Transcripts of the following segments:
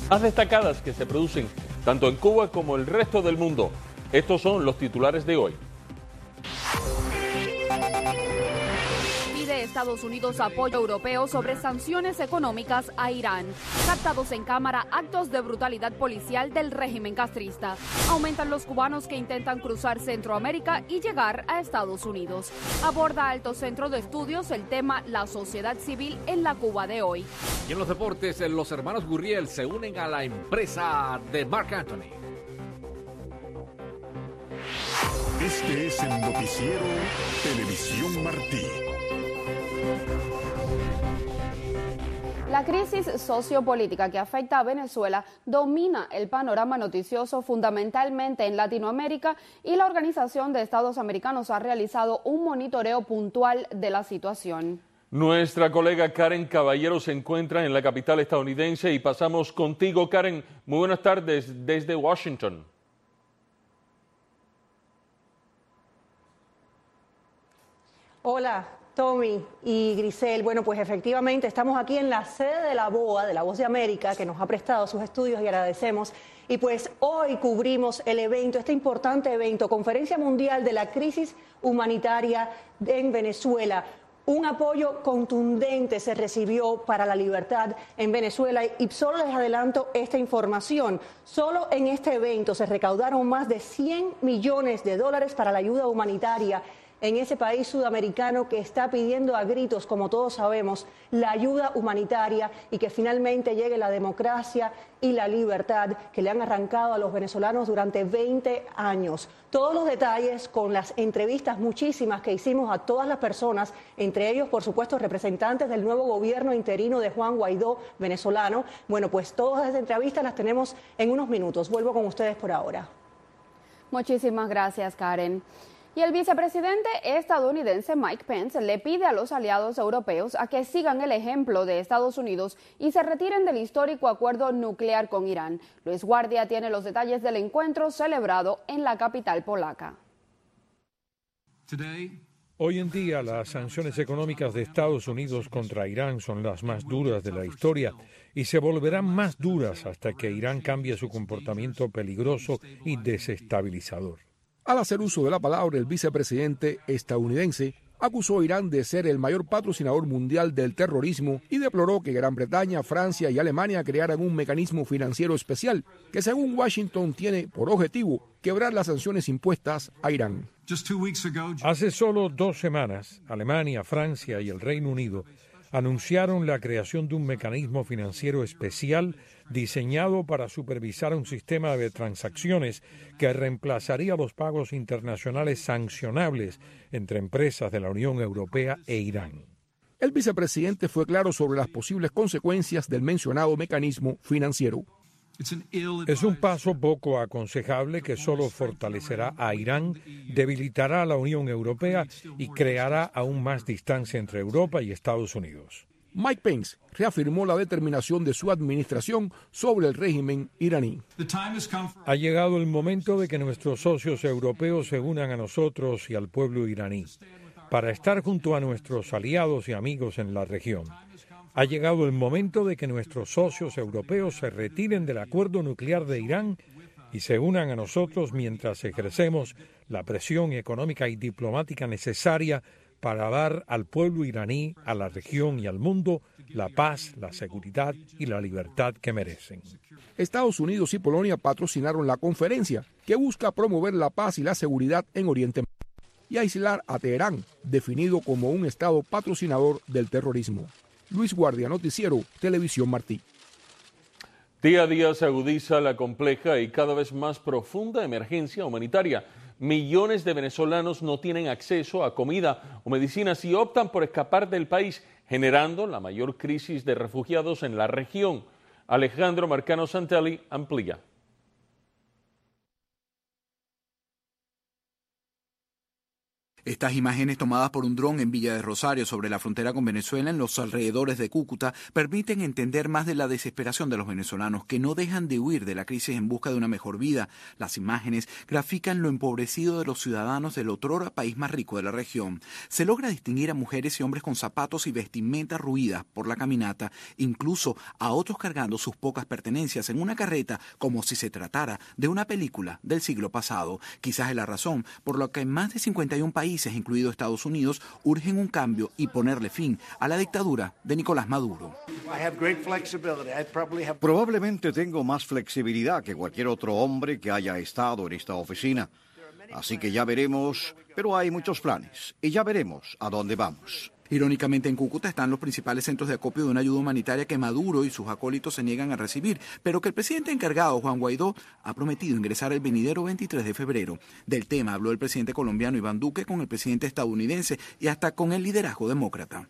más destacadas que se producen tanto en Cuba como el resto del mundo. Estos son los titulares de hoy. Pide Estados Unidos apoyo europeo sobre sanciones económicas a Irán. Captados en cámara actos de brutalidad policial del régimen castrista. Aumentan los cubanos que intentan cruzar Centroamérica y llegar a Estados Unidos. Aborda Alto Centro de Estudios el tema La sociedad civil en la Cuba de hoy. Y en los deportes, los hermanos Gurriel se unen a la empresa de Marc Anthony. Este es el noticiero Televisión Martí. La crisis sociopolítica que afecta a Venezuela domina el panorama noticioso fundamentalmente en Latinoamérica y la Organización de Estados Americanos ha realizado un monitoreo puntual de la situación. Nuestra colega Karen Caballero se encuentra en la capital estadounidense y pasamos contigo, Karen. Muy buenas tardes desde Washington. Hola, Tommy y Grisel. Bueno, pues efectivamente estamos aquí en la sede de la BOA, de la Voz de América, que nos ha prestado sus estudios y agradecemos. Y pues hoy cubrimos el evento, este importante evento, Conferencia Mundial de la Crisis Humanitaria en Venezuela. Un apoyo contundente se recibió para la libertad en Venezuela y solo les adelanto esta información. Solo en este evento se recaudaron más de $100 millones para la ayuda humanitaria en ese país sudamericano que está pidiendo a gritos, como todos sabemos, la ayuda humanitaria y que finalmente llegue la democracia y la libertad que le han arrancado a los venezolanos durante 20 años. Todos los detalles con las entrevistas muchísimas que hicimos a todas las personas, entre ellos, por supuesto, representantes del nuevo gobierno interino de Juan Guaidó, venezolano. Bueno, pues todas esas entrevistas las tenemos en unos minutos. Vuelvo con ustedes por ahora. Muchísimas gracias, Karen. Y el vicepresidente estadounidense Mike Pence le pide a los aliados europeos a que sigan el ejemplo de Estados Unidos y se retiren del histórico acuerdo nuclear con Irán. Luis Guardia tiene los detalles del encuentro celebrado en la capital polaca. Hoy en día, las sanciones económicas de Estados Unidos contra Irán son las más duras de la historia y se volverán más duras hasta que Irán cambie su comportamiento peligroso y desestabilizador. Al hacer uso de la palabra, el vicepresidente estadounidense acusó a Irán de ser el mayor patrocinador mundial del terrorismo y deploró que Gran Bretaña, Francia y Alemania crearan un mecanismo financiero especial que, según Washington, tiene por objetivo quebrar las sanciones impuestas a Irán. Hace solo 2 semanas, Alemania, Francia y el Reino Unido anunciaron la creación de un mecanismo financiero especial diseñado para supervisar un sistema de transacciones que reemplazaría los pagos internacionales sancionables entre empresas de la Unión Europea e Irán. El vicepresidente fue claro sobre las posibles consecuencias del mencionado mecanismo financiero. Es un paso poco aconsejable que solo fortalecerá a Irán, debilitará a la Unión Europea y creará aún más distancia entre Europa y Estados Unidos. Mike Pence reafirmó la determinación de su administración sobre el régimen iraní. Ha llegado el momento de que nuestros socios europeos se unan a nosotros y al pueblo iraní para estar junto a nuestros aliados y amigos en la región. Ha llegado el momento de que nuestros socios europeos se retiren del acuerdo nuclear de Irán y se unan a nosotros mientras ejercemos la presión económica y diplomática necesaria para dar al pueblo iraní, a la región y al mundo la paz, la seguridad y la libertad que merecen. Estados Unidos y Polonia patrocinaron la conferencia que busca promover la paz y la seguridad en Oriente Medio y aislar a Teherán, definido como un estado patrocinador del terrorismo. Luis Guardia, Noticiero Televisión Martí. Día a día se agudiza la compleja y cada vez más profunda emergencia humanitaria. Millones de venezolanos no tienen acceso a comida o medicinas y optan por escapar del país, generando la mayor crisis de refugiados en la región. Alejandro Marcano Santelli amplía. Estas imágenes tomadas por un dron en Villa de Rosario sobre la frontera con Venezuela en los alrededores de Cúcuta permiten entender más de la desesperación de los venezolanos que no dejan de huir de la crisis en busca de una mejor vida. Las imágenes grafican lo empobrecido de los ciudadanos del otrora país más rico de la región. Se logra distinguir a mujeres y hombres con zapatos y vestimentas ruidas por la caminata, incluso a otros cargando sus pocas pertenencias en una carreta como si se tratara de una película del siglo pasado. Quizás es la razón por la que en más de 51 países, incluido Estados Unidos, urgen un cambio y ponerle fin a la dictadura de Nicolás Maduro. Probablemente tengo más flexibilidad que cualquier otro hombre que haya estado en esta oficina. Así que ya veremos, pero hay muchos planes y ya veremos a dónde vamos. Irónicamente, en Cúcuta están los principales centros de acopio de una ayuda humanitaria que Maduro y sus acólitos se niegan a recibir, pero que el presidente encargado, Juan Guaidó, ha prometido ingresar el venidero 23 de febrero. Del tema habló el presidente colombiano Iván Duque con el presidente estadounidense y hasta con el liderazgo demócrata.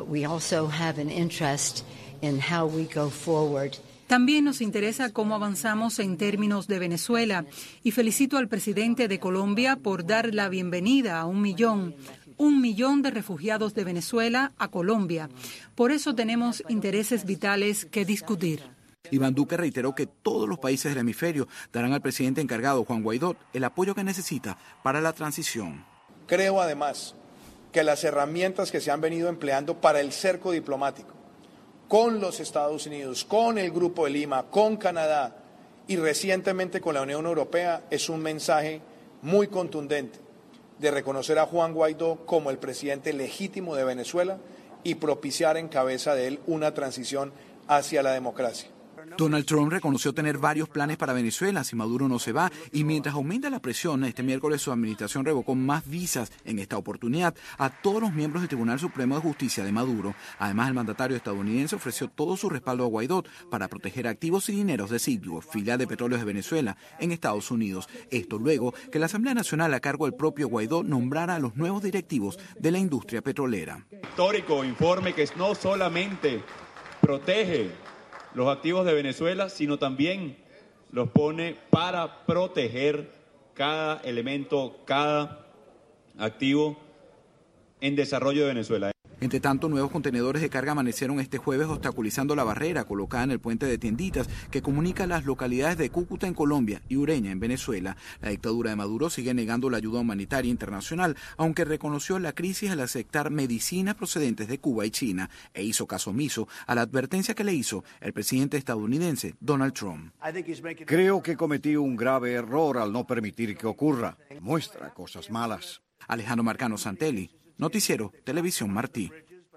También nos interesa cómo avanzamos en términos de Venezuela y felicito al presidente de Colombia por dar la bienvenida a 1 millón de refugiados de Venezuela a Colombia. Por eso tenemos intereses vitales que discutir. Iván Duque reiteró que todos los países del hemisferio darán al presidente encargado, Juan Guaidó, el apoyo que necesita para la transición. Creo además que las herramientas que se han venido empleando para el cerco diplomático, con los Estados Unidos, con el Grupo de Lima, con Canadá y recientemente con la Unión Europea, es un mensaje muy contundente de reconocer a Juan Guaidó como el presidente legítimo de Venezuela y propiciar en cabeza de él una transición hacia la democracia. Donald Trump reconoció tener varios planes para Venezuela si Maduro no se va, y mientras aumenta la presión, este miércoles su administración revocó más visas en esta oportunidad a todos los miembros del Tribunal Supremo de Justicia de Maduro. Además, el mandatario estadounidense ofreció todo su respaldo a Guaidó para proteger activos y dineros de Citgo, filial de Petróleos de Venezuela, en Estados Unidos. Esto luego que la Asamblea Nacional, a cargo del propio Guaidó, nombrara a los nuevos directivos de la industria petrolera. Histórico informe que no solamente protege los activos de Venezuela, sino también los pone para proteger cada elemento, cada activo en desarrollo de Venezuela. Entre tanto, nuevos contenedores de carga amanecieron este jueves obstaculizando la barrera colocada en el puente de Tienditas que comunica las localidades de Cúcuta en Colombia y Ureña en Venezuela. La dictadura de Maduro sigue negando la ayuda humanitaria internacional, aunque reconoció la crisis al aceptar medicinas procedentes de Cuba y China e hizo caso omiso a la advertencia que le hizo el presidente estadounidense Donald Trump. Creo que cometí un grave error al no permitir que ocurra. Muestra cosas malas. Alejandro Marcano Santelli, Noticiero Televisión Martí.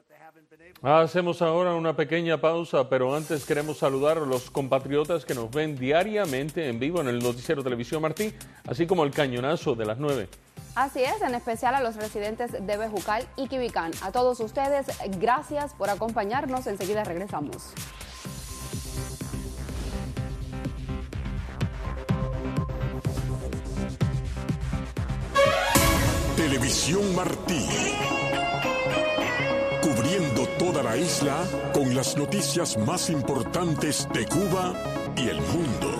Hacemos ahora una pequeña pausa, pero antes queremos saludar a los compatriotas que nos ven diariamente en vivo en el Noticiero Televisión Martí, así como el cañonazo de las 9. Así es, en especial a los residentes de Bejucal y Quibicán. A todos ustedes, gracias por acompañarnos. Enseguida regresamos. Televisión Martí. Cubriendo toda la isla con las noticias más importantes de Cuba y el mundo.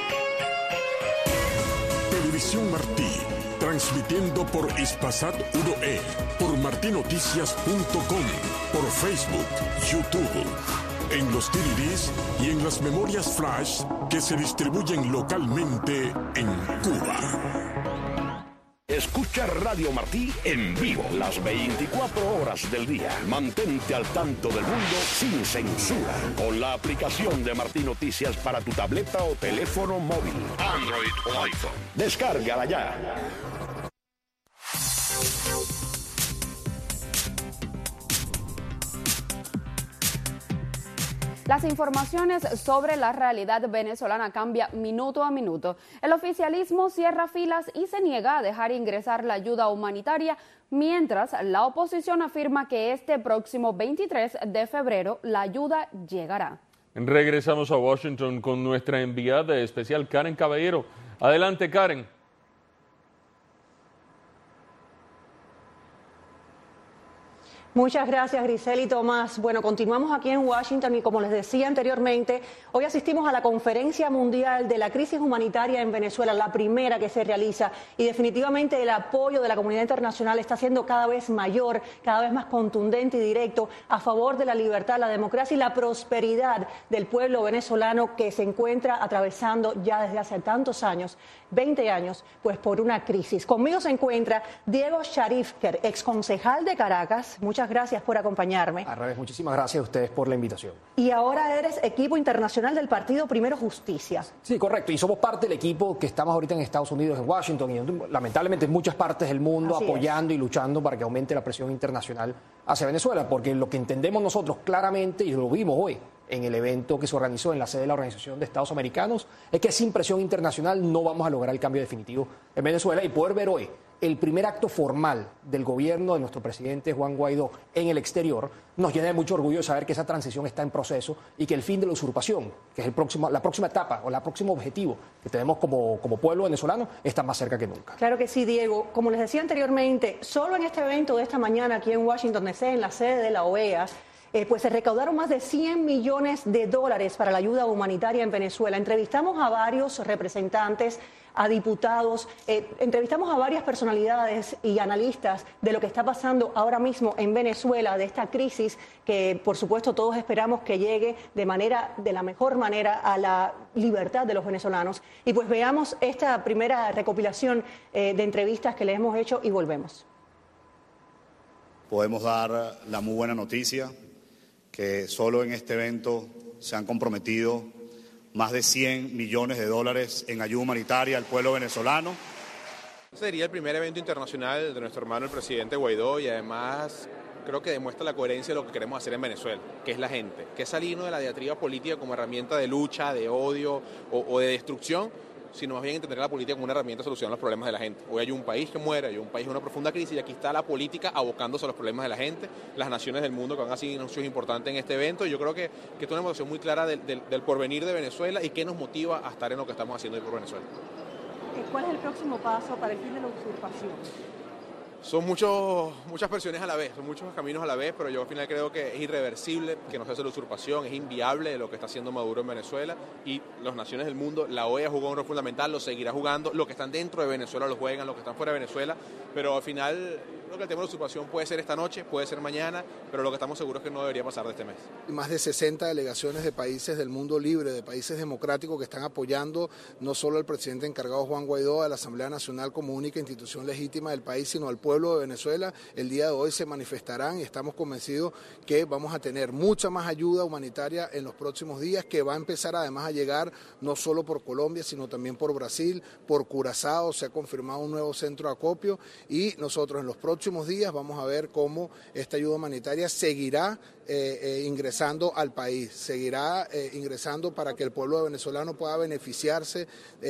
Televisión Martí, transmitiendo por Hispasat 1E, por martinoticias.com, por Facebook, YouTube, en los DVDs y en las memorias flash que se distribuyen localmente en Cuba. Escucha Radio Martí en vivo las 24 horas del día. Mantente al tanto del mundo sin censura con la aplicación de Martí Noticias para tu tableta o teléfono móvil, Android o iPhone. Descárgala ya. Las informaciones sobre la realidad venezolana cambian minuto a minuto. El oficialismo cierra filas y se niega a dejar ingresar la ayuda humanitaria, mientras la oposición afirma que este próximo 23 de febrero la ayuda llegará. Regresamos a Washington con nuestra enviada especial Karen Caballero. Adelante, Karen. Muchas gracias, Grisel y Tomás. Bueno, continuamos aquí en Washington y como les decía anteriormente, hoy asistimos a la Conferencia Mundial de la Crisis Humanitaria en Venezuela, la primera que se realiza, y definitivamente el apoyo de la comunidad internacional está siendo cada vez mayor, cada vez más contundente y directo a favor de la libertad, la democracia y la prosperidad del pueblo venezolano que se encuentra atravesando ya desde hace tantos años, 20 años, pues por una crisis. Conmigo se encuentra Diego Sharifker, exconcejal de Caracas. Muchas gracias por acompañarme. Al revés, muchísimas gracias a ustedes por la invitación. Y ahora eres equipo internacional del partido Primero Justicia. Sí, correcto. Y somos parte del equipo que estamos ahorita en Estados Unidos, en Washington, y lamentablemente en muchas partes del mundo apoyando y luchando para que aumente la presión internacional hacia Venezuela, porque lo que entendemos nosotros claramente, y lo vimos hoy en el evento que se organizó en la sede de la Organización de Estados Americanos, es que sin presión internacional no vamos a lograr el cambio definitivo en Venezuela. Y poder ver hoy el primer acto formal del gobierno de nuestro presidente Juan Guaidó en el exterior nos llena de mucho orgullo de saber que esa transición está en proceso y que el fin de la usurpación, que es la próxima etapa o el próximo objetivo que tenemos como pueblo venezolano, está más cerca que nunca. Claro que sí, Diego. Como les decía anteriormente, solo en este evento de esta mañana aquí en Washington DC, en la sede de la OEA, pues se recaudaron más de $100 millones para la ayuda humanitaria en Venezuela. Entrevistamos a varios representantes, a diputados, entrevistamos a varias personalidades y analistas de lo que está pasando ahora mismo en Venezuela, de esta crisis que por supuesto todos esperamos que llegue de la mejor manera a la libertad de los venezolanos. Y pues veamos esta primera recopilación de entrevistas que les hemos hecho y volvemos. Podemos dar la muy buena noticia que solo en este evento se han comprometido más de $100 millones en ayuda humanitaria al pueblo venezolano. Sería el primer evento internacional de nuestro hermano el presidente Guaidó y además creo que demuestra la coherencia de lo que queremos hacer en Venezuela, que es la gente, que es salirnos de la diatriba política como herramienta de lucha, de odio o de destrucción, sino más bien entender la política como una herramienta de solucionar los problemas de la gente. Hoy hay un país que muere, hay un país en una profunda crisis y aquí está la política abocándose a los problemas de la gente, las naciones del mundo que van a ser anuncios importantes en este evento. Y yo creo que es una emoción muy clara del porvenir de Venezuela y qué nos motiva a estar en lo que estamos haciendo hoy por Venezuela. ¿Cuál es el próximo paso para el fin de la usurpación? Son muchas versiones a la vez, son muchos caminos a la vez, pero yo al final creo que es irreversible que no se hace la usurpación, es inviable lo que está haciendo Maduro en Venezuela y las naciones del mundo, la OEA jugó un rol fundamental, lo seguirá jugando, los que están dentro de Venezuela lo juegan, los que están fuera de Venezuela, pero al final creo que el tema de la usurpación puede ser esta noche, puede ser mañana, pero lo que estamos seguros es que no debería pasar de este mes. Más de 60 delegaciones de países del mundo libre, de países democráticos que están apoyando no solo al presidente encargado Juan Guaidó, a la Asamblea Nacional como única institución legítima del país, sino al pueblo de Venezuela. El día de hoy se manifestarán y estamos convencidos que vamos a tener mucha más ayuda humanitaria en los próximos días, que va a empezar además a llegar no solo por Colombia, sino también por Brasil, por Curazao, se ha confirmado un nuevo centro de acopio y nosotros en los próximos días vamos a ver cómo esta ayuda humanitaria seguirá ingresando al país, seguirá ingresando para que el pueblo venezolano pueda beneficiarse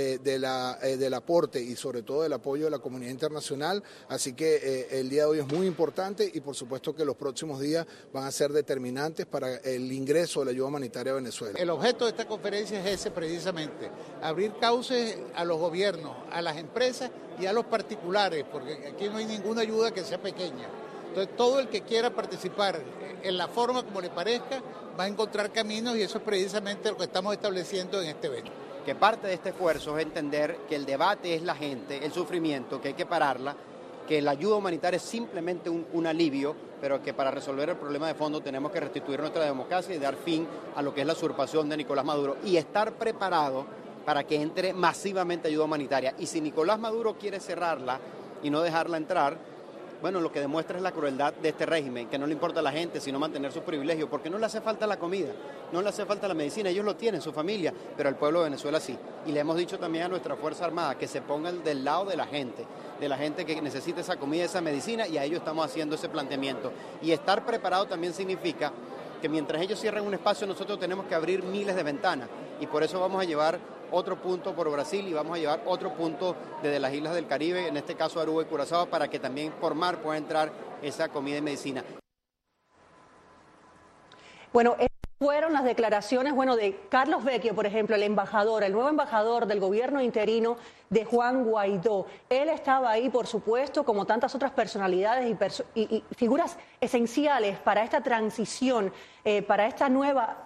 del aporte y sobre todo del apoyo de la comunidad internacional. Así que el día de hoy es muy importante y por supuesto que los próximos días van a ser determinantes para el ingreso de la ayuda humanitaria a Venezuela. El objeto de esta conferencia es ese precisamente, abrir cauces a los gobiernos, a las empresas y a los particulares, porque aquí no hay ninguna ayuda que sea pequeña. Entonces todo el que quiera participar en la forma como le parezca va a encontrar caminos y eso es precisamente lo que estamos estableciendo en este evento. Que parte de este esfuerzo es entender que el debate es la gente, el sufrimiento, que hay que pararla, que la ayuda humanitaria es simplemente un alivio, pero que para resolver el problema de fondo tenemos que restituir nuestra democracia y dar fin a lo que es la usurpación de Nicolás Maduro y estar preparado para que entre masivamente ayuda humanitaria. Y si Nicolás Maduro quiere cerrarla y no dejarla entrar, bueno, lo que demuestra es la crueldad de este régimen, que no le importa a la gente sino mantener sus privilegios, porque no le hace falta la comida, no le hace falta la medicina, ellos lo tienen, su familia, pero al pueblo de Venezuela sí. Y le hemos dicho también a nuestra Fuerza Armada que se pongan del lado de la gente que necesita esa comida, esa medicina, y a ellos estamos haciendo ese planteamiento. Y estar preparado también significa que mientras ellos cierran un espacio, nosotros tenemos que abrir miles de ventanas, y por eso vamos a llevar otro punto por Brasil y vamos a llevar otro punto desde las islas del Caribe, en este caso Aruba y Curazao, para que también por mar pueda entrar esa comida y medicina. Bueno, fueron las declaraciones, de Carlos Vecchio, por ejemplo, el nuevo embajador del gobierno interino de Juan Guaidó. Él estaba ahí, por supuesto, como tantas otras personalidades y figuras esenciales para esta transición, para esta nueva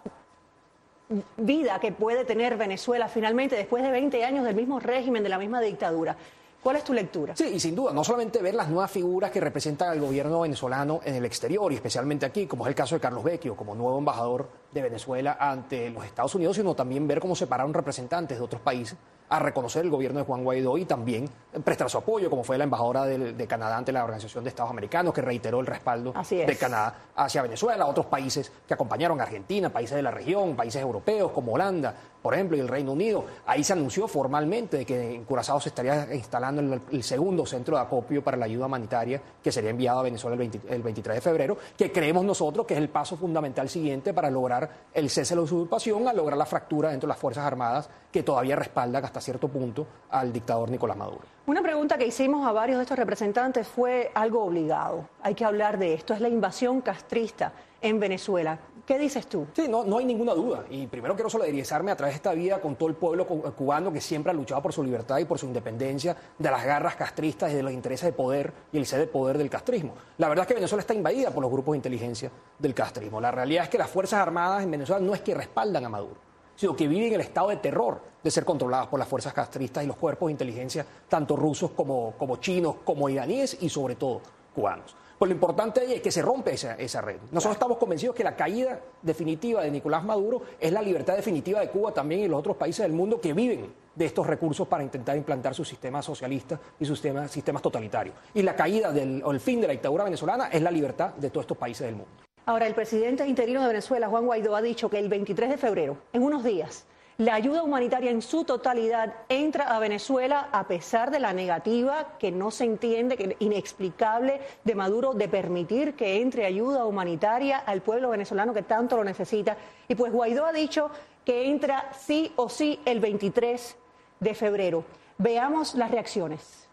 vida que puede tener Venezuela finalmente después de 20 años del mismo régimen, de la misma dictadura. ¿Cuál es tu lectura? Sí, y sin duda, no solamente ver las nuevas figuras que representan al gobierno venezolano en el exterior, y especialmente aquí, como es el caso de Carlos Vecchio, como nuevo embajador de Venezuela ante los Estados Unidos, sino también ver cómo se pararon representantes de otros países a reconocer el gobierno de Juan Guaidó y también prestar su apoyo, como fue la embajadora de Canadá ante la Organización de Estados Americanos, que reiteró el respaldo de Canadá hacia Venezuela, otros países que acompañaron a Argentina, países de la región, países europeos como Holanda, por ejemplo, y el Reino Unido. Ahí se anunció formalmente de que en Curazao se estaría instalando el segundo centro de acopio para la ayuda humanitaria que sería enviado a Venezuela el 23 de febrero, que creemos nosotros que es el paso fundamental siguiente para lograr el cese de la usurpación, a lograr la fractura dentro de las Fuerzas Armadas que todavía respaldan hasta cierto punto al dictador Nicolás Maduro. Una pregunta que hicimos a varios de estos representantes fue algo obligado. Hay que hablar de esto, es la invasión castrista en Venezuela. ¿Qué dices tú? Sí, no hay ninguna duda. Y primero quiero solidarizarme a través de esta vida con todo el pueblo cubano que siempre ha luchado por su libertad y por su independencia de las garras castristas y de los intereses de poder y el sed de poder del castrismo. La verdad es que Venezuela está invadida por los grupos de inteligencia del castrismo. La realidad es que las Fuerzas Armadas en Venezuela no es que respaldan a Maduro, sino que viven el estado de terror de ser controladas por las fuerzas castristas y los cuerpos de inteligencia, tanto rusos como chinos, como iraníes y sobre todo cubanos. Pues lo importante ahí es que se rompe esa red. Nosotros estamos convencidos que la caída definitiva de Nicolás Maduro es la libertad definitiva de Cuba también y los otros países del mundo que viven de estos recursos para intentar implantar sus sistemas socialistas y sus sistemas totalitarios. Y la caída o el fin de la dictadura venezolana es la libertad de todos estos países del mundo. Ahora, el presidente interino de Venezuela, Juan Guaidó, ha dicho que el 23 de febrero, en unos días, la ayuda humanitaria en su totalidad entra a Venezuela a pesar de la negativa que no se entiende, que inexplicable de Maduro de permitir que entre ayuda humanitaria al pueblo venezolano que tanto lo necesita. Y pues Guaidó ha dicho que entra sí o sí el 23 de febrero. Veamos las reacciones.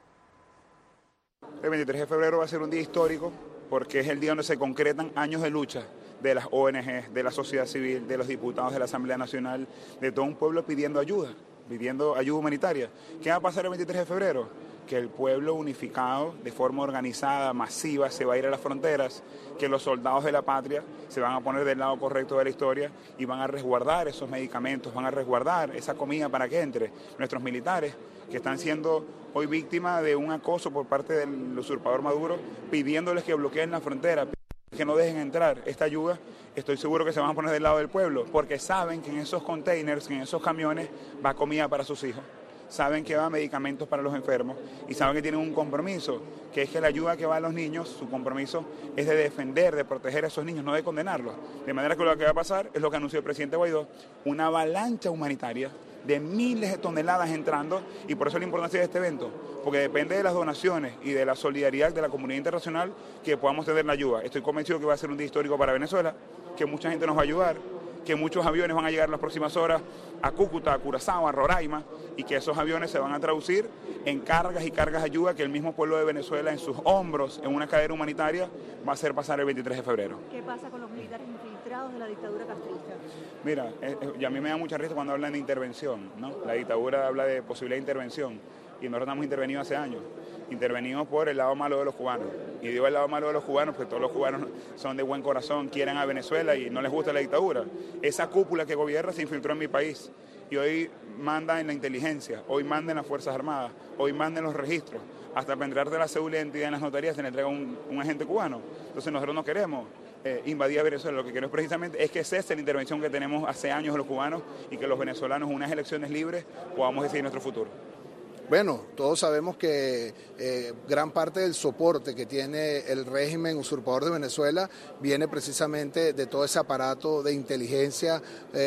El 23 de febrero va a ser un día histórico porque es el día donde se concretan años de lucha de las ONG, de la sociedad civil, de los diputados de la Asamblea Nacional, de todo un pueblo pidiendo ayuda humanitaria. ¿Qué va a pasar el 23 de febrero? Que el pueblo unificado, de forma organizada, masiva, se va a ir a las fronteras, que los soldados de la patria se van a poner del lado correcto de la historia y van a resguardar esos medicamentos, van a resguardar esa comida para que entre nuestros militares, que están siendo hoy víctimas de un acoso por parte del usurpador Maduro, pidiéndoles que bloqueen la frontera, que no dejen entrar esta ayuda. Estoy seguro que se van a poner del lado del pueblo, porque saben que en esos containers, que en esos camiones va comida para sus hijos, saben que va medicamentos para los enfermos y saben que tienen un compromiso, que es que la ayuda que va a los niños, su compromiso es de defender, de proteger a esos niños, no de condenarlos. De manera que lo que va a pasar es lo que anunció el presidente Guaidó, una avalancha humanitaria de miles de toneladas entrando, y por eso la importancia de este evento, porque depende de las donaciones y de la solidaridad de la comunidad internacional que podamos tener la ayuda. Estoy convencido que va a ser un día histórico para Venezuela, que mucha gente nos va a ayudar, que muchos aviones van a llegar en las próximas horas a Cúcuta, a Curazao, a Roraima, y que esos aviones se van a traducir en cargas y cargas de ayuda que el mismo pueblo de Venezuela en sus hombros, en una cadena humanitaria, va a hacer pasar el 23 de febrero. ¿Qué pasa con los militares infiltrados de la dictadura castrista? Mira, y a mí me da mucha risa cuando hablan de intervención, ¿no? La dictadura habla de posibilidad de intervención y nosotros hemos intervenido hace años. Intervenimos por el lado malo de los cubanos. Y digo el lado malo de los cubanos porque todos los cubanos son de buen corazón, quieren a Venezuela y no les gusta la dictadura. Esa cúpula que gobierna se infiltró en mi país y hoy manda en la inteligencia, hoy manda en las Fuerzas Armadas, hoy manda en los registros. Hasta para entregarte la cédula de identidad en las notarías se le entrega un agente cubano. Entonces nosotros no queremos invadir a Venezuela, lo que queremos precisamente es que cese la intervención que tenemos hace años de los cubanos y que los venezolanos, en unas elecciones libres, podamos decidir nuestro futuro. Bueno, todos sabemos que gran parte del soporte que tiene el régimen usurpador de Venezuela viene precisamente de todo ese aparato de inteligencia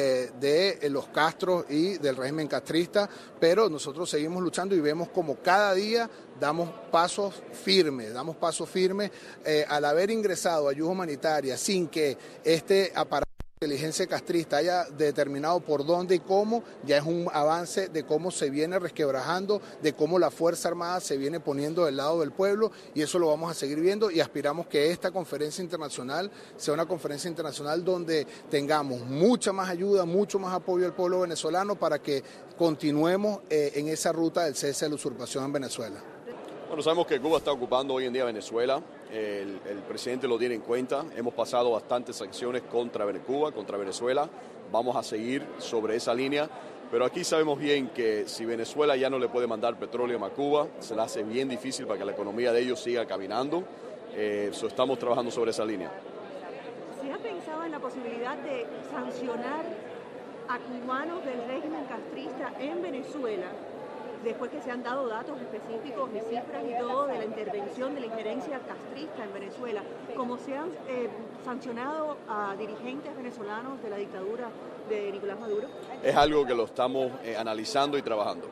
de los Castros y del régimen castrista, pero nosotros seguimos luchando y vemos como cada día damos pasos firmes al haber ingresado ayuda humanitaria sin que este aparato inteligencia castrista haya determinado por dónde y cómo, ya es un avance de cómo se viene resquebrajando, de cómo la Fuerza Armada se viene poniendo del lado del pueblo, y eso lo vamos a seguir viendo, y aspiramos que esta conferencia internacional sea una conferencia internacional donde tengamos mucha más ayuda, mucho más apoyo al pueblo venezolano para que continuemos en esa ruta del cese de la usurpación en Venezuela. Bueno, sabemos que Cuba está ocupando hoy en día Venezuela, el presidente lo tiene en cuenta, hemos pasado bastantes sanciones contra Cuba, contra Venezuela, vamos a seguir sobre esa línea, pero aquí sabemos bien que si Venezuela ya no le puede mandar petróleo a Cuba, se le hace bien difícil para que la economía de ellos siga caminando, estamos trabajando sobre esa línea. ¿Se ha pensado en la posibilidad de sancionar a cubanos del régimen castrista en Venezuela, después que se han dado datos específicos y cifras y todo de la intervención, de la injerencia castrista en Venezuela, como se han sancionado a dirigentes venezolanos de la dictadura de Nicolás Maduro? Es algo que lo estamos analizando y trabajando.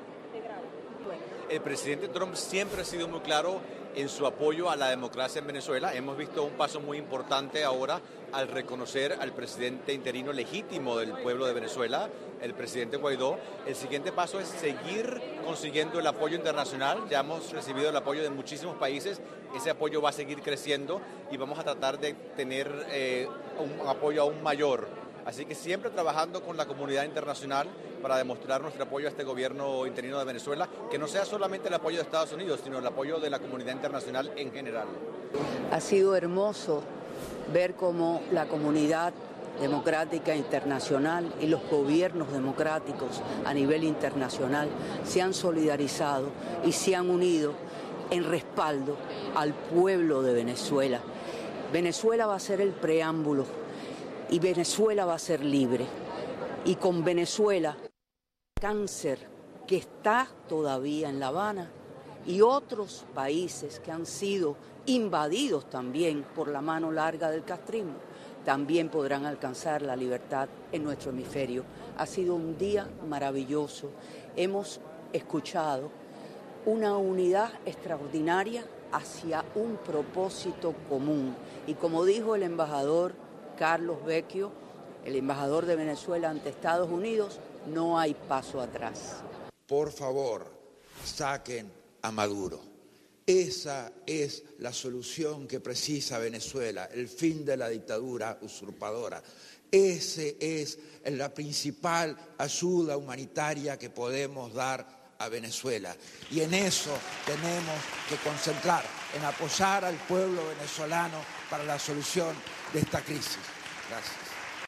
El presidente Trump siempre ha sido muy claro en su apoyo a la democracia en Venezuela. Hemos visto un paso muy importante ahora al reconocer al presidente interino legítimo del pueblo de Venezuela, el presidente Guaidó. El siguiente paso es seguir consiguiendo el apoyo internacional. Ya hemos recibido el apoyo de muchísimos países. Ese apoyo va a seguir creciendo y vamos a tratar de tener un apoyo aún mayor. Así que siempre trabajando con la comunidad internacional para demostrar nuestro apoyo a este gobierno interino de Venezuela, que no sea solamente el apoyo de Estados Unidos, sino el apoyo de la comunidad internacional en general. Ha sido hermoso ver cómo la comunidad democrática internacional y los gobiernos democráticos a nivel internacional se han solidarizado y se han unido en respaldo al pueblo de Venezuela. Venezuela va a ser el preámbulo y Venezuela va a ser libre. Y con Venezuela, cáncer que está todavía en La Habana y otros países que han sido invadidos también por la mano larga del castrismo, también podrán alcanzar la libertad en nuestro hemisferio. Ha sido un día maravilloso. Hemos escuchado una unidad extraordinaria hacia un propósito común. Y como dijo el embajador Carlos Vecchio, el embajador de Venezuela ante Estados Unidos, no hay paso atrás. Por favor, saquen a Maduro. Esa es la solución que precisa Venezuela, el fin de la dictadura usurpadora. Esa es la principal ayuda humanitaria que podemos dar a Venezuela. Y en eso tenemos que concentrar, en apoyar al pueblo venezolano para la solución de esta crisis. Gracias.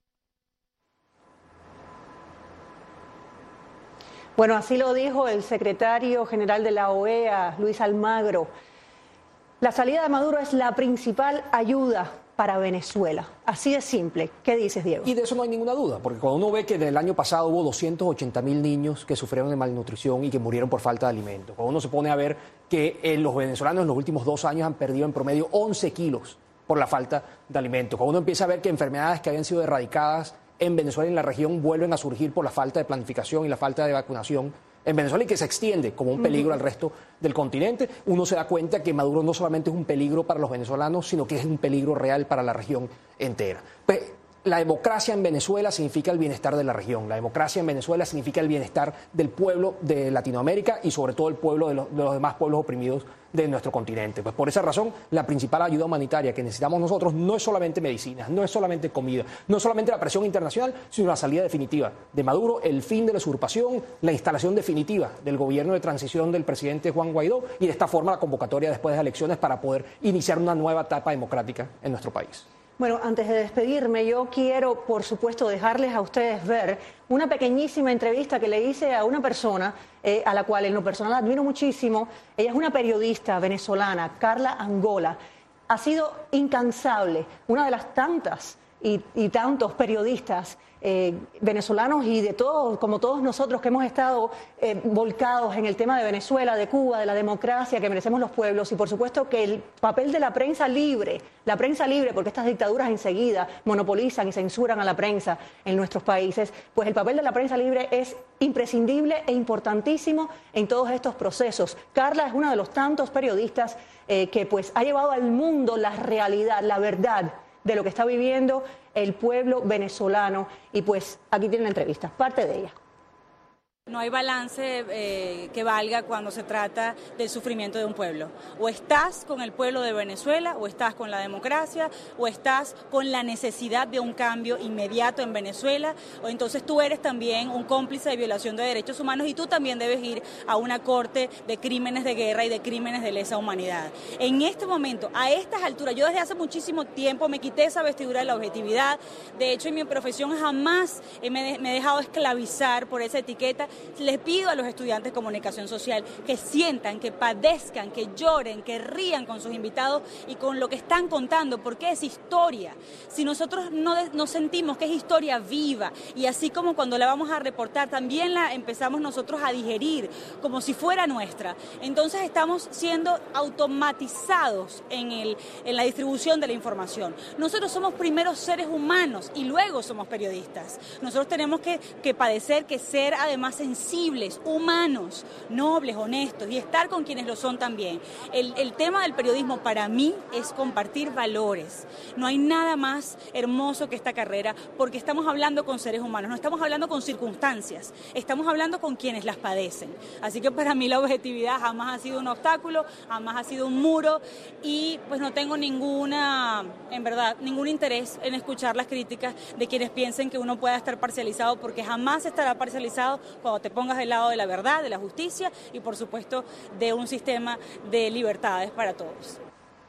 Bueno, así lo dijo el secretario general de la OEA, Luis Almagro. La salida de Maduro es la principal ayuda para Venezuela. Así de simple. ¿Qué dices, Diego? Y de eso no hay ninguna duda, porque cuando uno ve que del año pasado hubo 280.000 niños que sufrieron de malnutrición y que murieron por falta de alimentos, cuando uno se pone a ver que los venezolanos en los últimos 2 años han perdido en promedio 11 kilos por la falta de alimentos, cuando uno empieza a ver que enfermedades que habían sido erradicadas en Venezuela y en la región vuelven a surgir por la falta de planificación y la falta de vacunación en Venezuela y que se extiende como un peligro al resto del continente, uno se da cuenta que Maduro no solamente es un peligro para los venezolanos, sino que es un peligro real para la región entera. Pues, la democracia en Venezuela significa el bienestar de la región. La democracia en Venezuela significa el bienestar del pueblo de Latinoamérica y sobre todo el pueblo de los demás pueblos oprimidos de nuestro continente. Pues por esa razón, la principal ayuda humanitaria que necesitamos nosotros no es solamente medicinas, no es solamente comida, no es solamente la presión internacional, sino la salida definitiva de Maduro, el fin de la usurpación, la instalación definitiva del gobierno de transición del presidente Juan Guaidó y de esta forma la convocatoria después de las elecciones para poder iniciar una nueva etapa democrática en nuestro país. Bueno, antes de despedirme, yo quiero, por supuesto, dejarles a ustedes ver una pequeñísima entrevista que le hice a una persona a la cual en lo personal admiro muchísimo. Ella es una periodista venezolana, Carla Angola. Ha sido incansable, una de las tantas y tantos periodistas venezolanos y de todos, como todos nosotros que hemos estado volcados en el tema de Venezuela, de Cuba, de la democracia que merecemos los pueblos y por supuesto que el papel de la prensa libre, porque estas dictaduras enseguida monopolizan y censuran a la prensa en nuestros países, pues el papel de la prensa libre es imprescindible e importantísimo en todos estos procesos. Carla es una de los tantos periodistas que pues ha llevado al mundo la realidad, la verdad de lo que está viviendo el pueblo venezolano. Y pues aquí tienen la entrevista, parte de ella. No hay balance que valga cuando se trata del sufrimiento de un pueblo. O estás con el pueblo de Venezuela, o estás con la democracia, o estás con la necesidad de un cambio inmediato en Venezuela, o entonces tú eres también un cómplice de violación de derechos humanos y tú también debes ir a una corte de crímenes de guerra y de crímenes de lesa humanidad. En este momento, a estas alturas, yo desde hace muchísimo tiempo me quité esa vestidura de la objetividad. De hecho, en mi profesión jamás me he dejado esclavizar por esa etiqueta. Les pido a los estudiantes de comunicación social que sientan, que padezcan, que lloren, que rían con sus invitados y con lo que están contando, porque es historia. Si nosotros no sentimos que es historia viva, y así como cuando la vamos a reportar, también la empezamos nosotros a digerir como si fuera nuestra, entonces estamos siendo automatizados en la distribución de la información. Nosotros somos primero seres humanos y luego somos periodistas. Nosotros tenemos que padecer, que ser además sensibles, humanos, nobles, honestos y estar con quienes lo son también. El tema del periodismo para mí es compartir valores. No hay nada más hermoso que esta carrera porque estamos hablando con seres humanos, no estamos hablando con circunstancias, estamos hablando con quienes las padecen. Así que para mí la objetividad jamás ha sido un obstáculo, jamás ha sido un muro y pues no tengo ningún interés en escuchar las críticas de quienes piensen que uno pueda estar parcializado porque jamás estará parcializado cuando te pongas del lado de la verdad, de la justicia y por supuesto de un sistema de libertades para todos.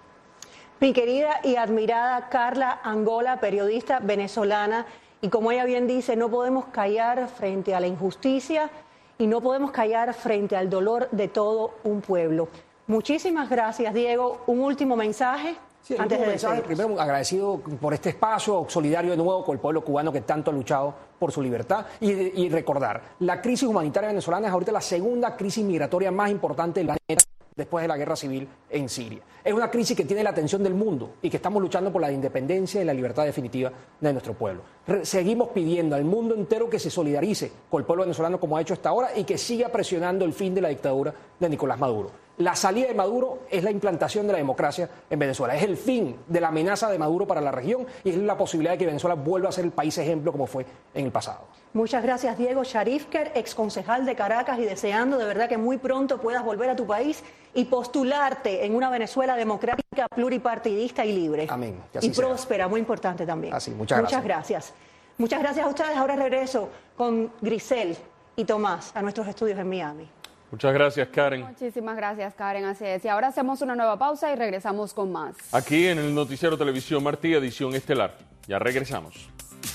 Mi querida y admirada Carla Angola, periodista venezolana, y como ella bien dice, no podemos callar frente a la injusticia y no podemos callar frente al dolor de todo un pueblo. Muchísimas gracias, Diego. Un último mensaje. Sí, antes de mensaje, primero agradecido por este espacio, solidario de nuevo con el pueblo cubano que tanto ha luchado por su libertad y recordar, la crisis humanitaria venezolana es ahorita la segunda crisis migratoria más importante del planeta después de la guerra civil en Siria. Es una crisis que tiene la atención del mundo y que estamos luchando por la independencia y la libertad definitiva de nuestro pueblo. Seguimos pidiendo al mundo entero que se solidarice con el pueblo venezolano como ha hecho hasta ahora y que siga presionando el fin de la dictadura de Nicolás Maduro. La salida de Maduro es la implantación de la democracia en Venezuela. Es el fin de la amenaza de Maduro para la región y es la posibilidad de que Venezuela vuelva a ser el país ejemplo como fue en el pasado. Muchas gracias, Diego Sharifker, exconcejal de Caracas, y deseando de verdad que muy pronto puedas volver a tu país y postularte en una Venezuela democrática, pluripartidista y libre. Amén. Y próspera, muy importante también. Así, muchas gracias. Muchas gracias a ustedes. Ahora regreso con Grisel y Tomás a nuestros estudios en Miami. Muchas gracias, Karen. Muchísimas gracias, Karen. Así es. Y ahora hacemos una nueva pausa y regresamos con más. Aquí en el Noticiero Televisión Martí, edición estelar. Ya regresamos.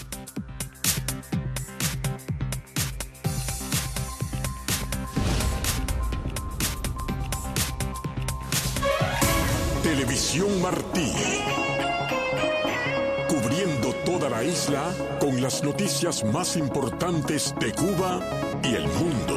Televisión Martí. Cubriendo toda la isla con las noticias más importantes de Cuba y el mundo.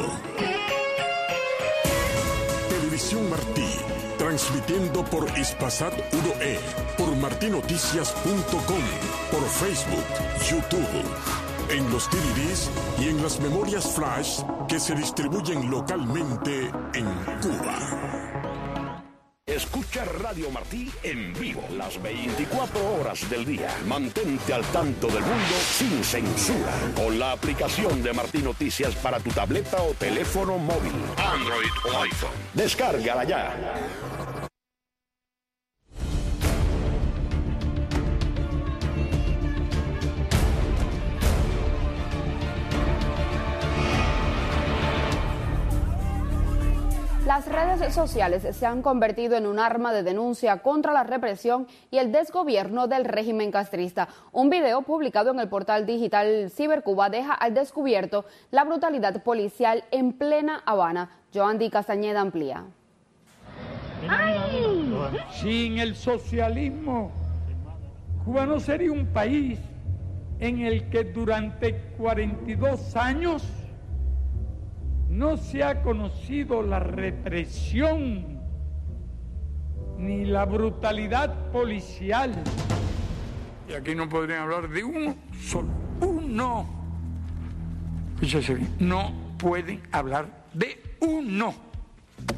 Televisión Martí, transmitiendo por Hispasat 1E, por martinoticias.com, por Facebook, YouTube, en los DVDs y en las memorias flash que se distribuyen localmente en Cuba. Escucha Radio Martí en vivo las 24 horas del día. Mantente al tanto del mundo sin censura con la aplicación de Martí Noticias para tu tableta o teléfono móvil, Android o iPhone. Descárgala ya. Las redes sociales se han convertido en un arma de denuncia contra la represión y el desgobierno del régimen castrista. Un video publicado en el portal digital Cibercuba deja al descubierto la brutalidad policial en plena Habana. Joandy Castañeda amplía. Sin el socialismo, Cuba no sería un país en el que durante 42 años no se ha conocido la represión ni la brutalidad policial. Y aquí no podrían hablar de uno solo. Uno. Fíjese bien, no pueden hablar de uno.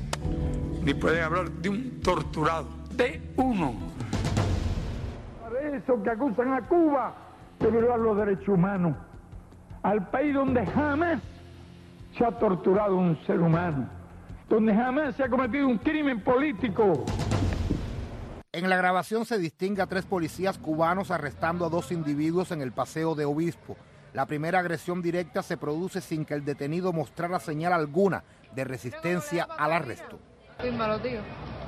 Ni pueden hablar de un torturado. De uno. eso que acusan a Cuba de violar los derechos humanos, al país donde jamás se ha torturado un ser humano, donde jamás se ha cometido un crimen político. En la grabación se distingue a 3 policías cubanos arrestando a 2 individuos en el Paseo de Obispo. La primera agresión directa se produce sin que el detenido mostrara señal alguna de resistencia al arresto. Fírmalo, tío.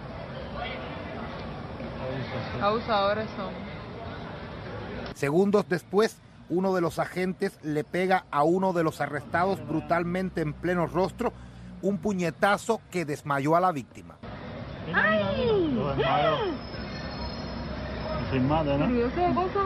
Abusadores son. Segundos después, uno de los agentes le pega a uno de los arrestados brutalmente en pleno rostro un puñetazo que desmayó a la víctima. ¡Ay! Sin madre, ¿no? ¿Qué cosa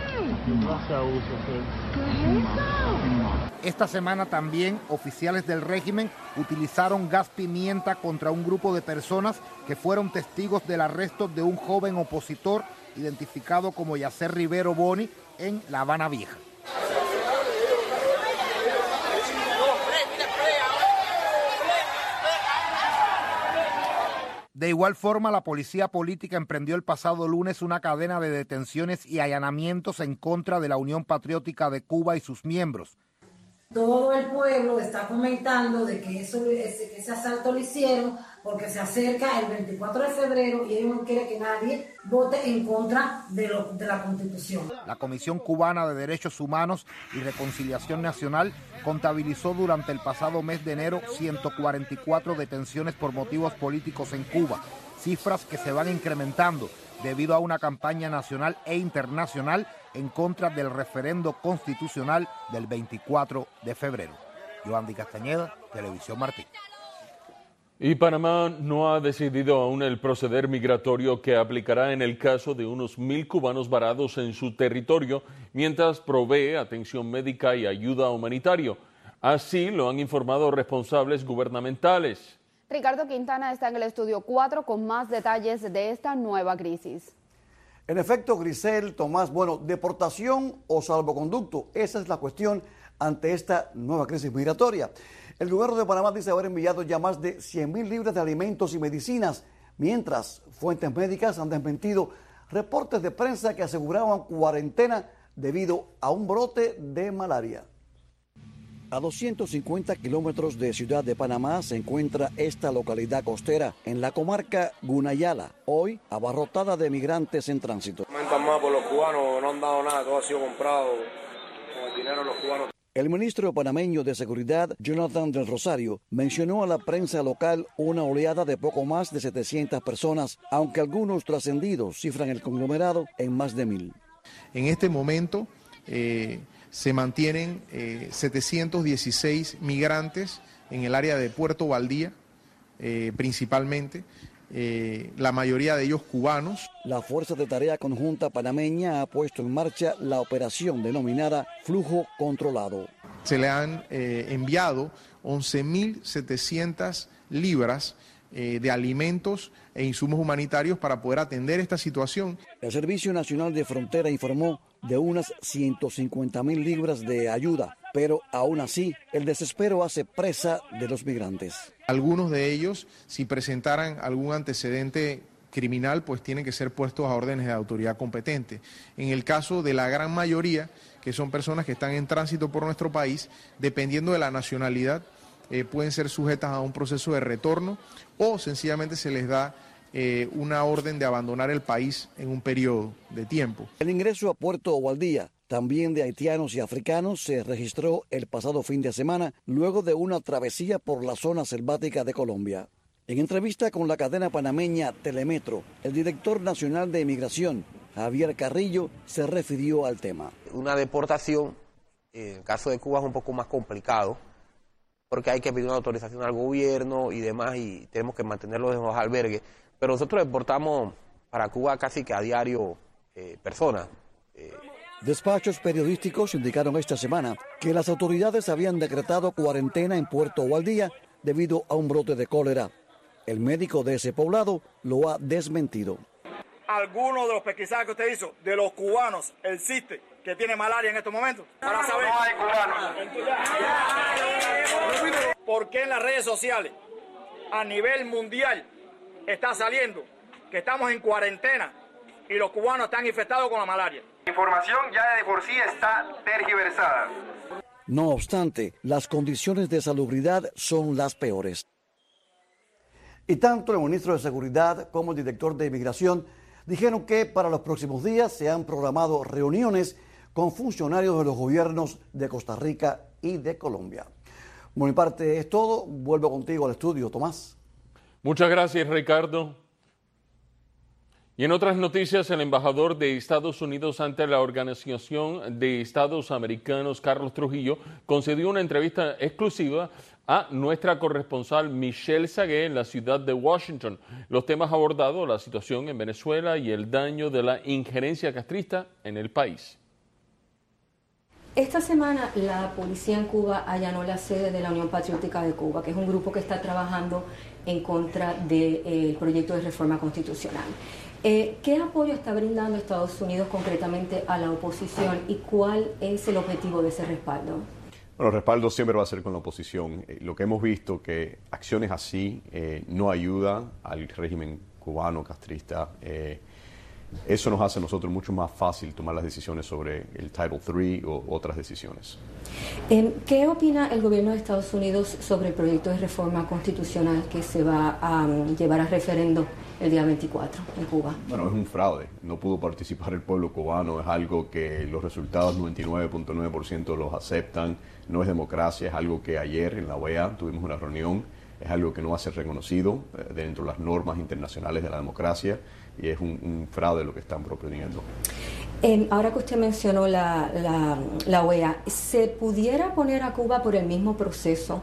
es? Esta semana también oficiales del régimen utilizaron gas pimienta contra un grupo de personas que fueron testigos del arresto de un joven opositor identificado como Yacer Rivero Boni en La Habana Vieja. De igual forma, la policía política emprendió el pasado lunes una cadena de detenciones y allanamientos en contra de la Unión Patriótica de Cuba y sus miembros. Todo el pueblo está comentando de que ese asalto lo hicieron porque se acerca el 24 de febrero y ellos no quieren que nadie vote en contra de la Constitución. La Comisión Cubana de Derechos Humanos y Reconciliación Nacional contabilizó durante el pasado mes de enero 144 detenciones por motivos políticos en Cuba, cifras que se van incrementando debido a una campaña nacional e internacional en contra del referendo constitucional del 24 de febrero. Yoandi Castañeda, Televisión Martí. Y Panamá no ha decidido aún el proceder migratorio que aplicará en el caso de unos 1.000 cubanos varados en su territorio, mientras provee atención médica y ayuda humanitaria. Así lo han informado responsables gubernamentales. Ricardo Quintana está en el estudio 4 con más detalles de esta nueva crisis. En efecto, Grisel, Tomás, deportación o salvoconducto, esa es la cuestión ante esta nueva crisis migratoria. El gobierno de Panamá dice haber enviado ya más de 100.000 libras de alimentos y medicinas, mientras fuentes médicas han desmentido reportes de prensa que aseguraban cuarentena debido a un brote de malaria. A 250 kilómetros de Ciudad de Panamá se encuentra esta localidad costera, en la comarca Gunayala, hoy abarrotada de migrantes en tránsito. Aumentan más por los cubanos, no han dado nada, todo ha sido comprado con el dinero de los cubanos. El ministro panameño de Seguridad, Jonathan del Rosario, mencionó a la prensa local una oleada de poco más de 700 personas, aunque algunos trascendidos cifran el conglomerado en más de 1.000. En este momento se mantienen 716 migrantes en el área de Puerto Valdía, principalmente, la mayoría de ellos cubanos. La Fuerza de Tarea Conjunta Panameña ha puesto en marcha la operación denominada Flujo Controlado. Se le han enviado 11.700 libras de alimentos e insumos humanitarios para poder atender esta situación. El Servicio Nacional de Frontera informó de unas 150.000 libras de ayuda, pero aún así el desespero hace presa de los migrantes. Algunos de ellos, si presentaran algún antecedente criminal, pues tienen que ser puestos a órdenes de autoridad competente. En el caso de la gran mayoría, que son personas que están en tránsito por nuestro país, dependiendo de la nacionalidad, pueden ser sujetas a un proceso de retorno o sencillamente se les da una orden de abandonar el país en un periodo de tiempo. El ingreso a Puerto Valdía, también de haitianos y africanos, se registró el pasado fin de semana luego de una travesía por la zona selvática de Colombia. En entrevista con la cadena panameña Telemetro, el director nacional de Inmigración, Javier Carrillo, se refirió al tema. Una deportación, en el caso de Cuba, es un poco más complicado, porque hay que pedir una autorización al gobierno y demás, y tenemos que mantenerlos en los albergues. Pero nosotros deportamos para Cuba casi que a diario personas. Despachos periodísticos indicaron esta semana que las autoridades habían decretado cuarentena en Puerto Valdía debido a un brote de cólera. El médico de ese poblado lo ha desmentido. ¿Alguno de los pesquisajes que usted hizo de los cubanos existe que tiene malaria en estos momentos? Para saber. No hay cubanos. ¿Por qué en las redes sociales a nivel mundial está saliendo que estamos en cuarentena y los cubanos están infectados con la malaria. La información ya de por sí está tergiversada. No obstante, las condiciones de salubridad son las peores. Y tanto el ministro de Seguridad como el director de Inmigración dijeron que para los próximos días se han programado reuniones con funcionarios de los gobiernos de Costa Rica y de Colombia. Por mi parte es todo. Vuelvo contigo al estudio, Tomás. Muchas gracias, Ricardo. Y en otras noticias, el embajador de Estados Unidos ante la Organización de Estados Americanos, Carlos Trujillo, concedió una entrevista exclusiva a nuestra corresponsal Michelle Sagué en la ciudad de Washington. Los temas abordados, la situación en Venezuela y el daño de la injerencia castrista en el país. Esta semana la policía en Cuba allanó la sede de la Unión Patriótica de Cuba, que es un grupo que está trabajando en contra del proyecto de reforma constitucional. ¿Qué apoyo está brindando Estados Unidos concretamente a la oposición y cuál es el objetivo de ese respaldo? Bueno, el respaldo siempre va a ser con la oposición. Lo que hemos visto que acciones así no ayudan al régimen cubano castrista. Eso nos hace a nosotros mucho más fácil tomar las decisiones sobre el Title III o otras decisiones. ¿Qué opina el gobierno de Estados Unidos sobre el proyecto de reforma constitucional que se va a llevar a referendo el día 24 en Cuba? Bueno, es un fraude. No pudo participar el pueblo cubano. Es algo que los resultados 99.9% los aceptan. No es democracia. Es algo que ayer en la OEA tuvimos una reunión. Es algo que no va a ser reconocido dentro de las normas internacionales de la democracia y es un fraude lo que están proponiendo. Ahora que usted mencionó la OEA, ¿se pudiera poner a Cuba por el mismo proceso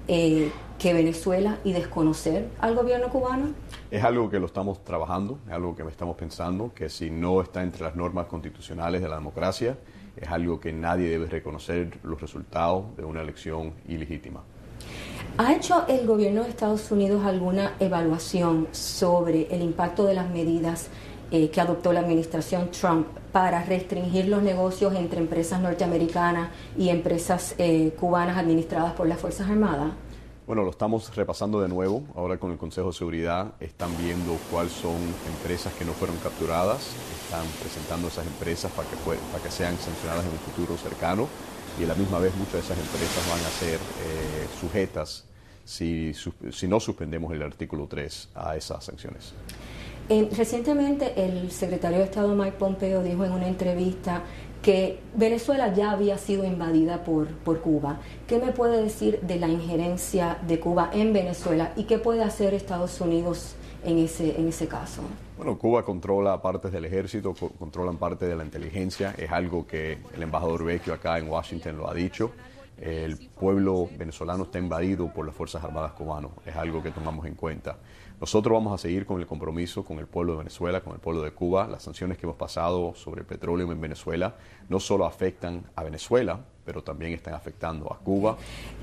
que Venezuela y desconocer al gobierno cubano? Es algo que lo estamos trabajando, es algo que estamos pensando, que si no está entre las normas constitucionales de la democracia, es algo que nadie debe reconocer los resultados de una elección ilegítima. ¿Ha hecho el gobierno de Estados Unidos alguna evaluación sobre el impacto de las medidas que adoptó la administración Trump para restringir los negocios entre empresas norteamericanas y empresas cubanas administradas por las Fuerzas Armadas? Bueno, lo estamos repasando de nuevo. Ahora con el Consejo de Seguridad están viendo cuáles son empresas que no fueron capturadas. Están presentando esas empresas para que sean sancionadas en un futuro cercano. Y a la misma vez muchas de esas empresas van a ser sujetas si no suspendemos el artículo 3 a esas sanciones. Recientemente el secretario de Estado Mike Pompeo dijo en una entrevista que Venezuela ya había sido invadida por Cuba. ¿Qué me puede decir de la injerencia de Cuba en Venezuela y qué puede hacer Estados Unidos en ese caso? Bueno, Cuba controla partes del ejército, controlan parte de la inteligencia. Es algo que el embajador Vecchio acá en Washington lo ha dicho. El pueblo venezolano está invadido por las Fuerzas Armadas cubanas. Es algo que tomamos en cuenta. Nosotros vamos a seguir con el compromiso con el pueblo de Venezuela, con el pueblo de Cuba. Las sanciones que hemos pasado sobre el petróleo en Venezuela no solo afectan a Venezuela, pero también están afectando a Cuba.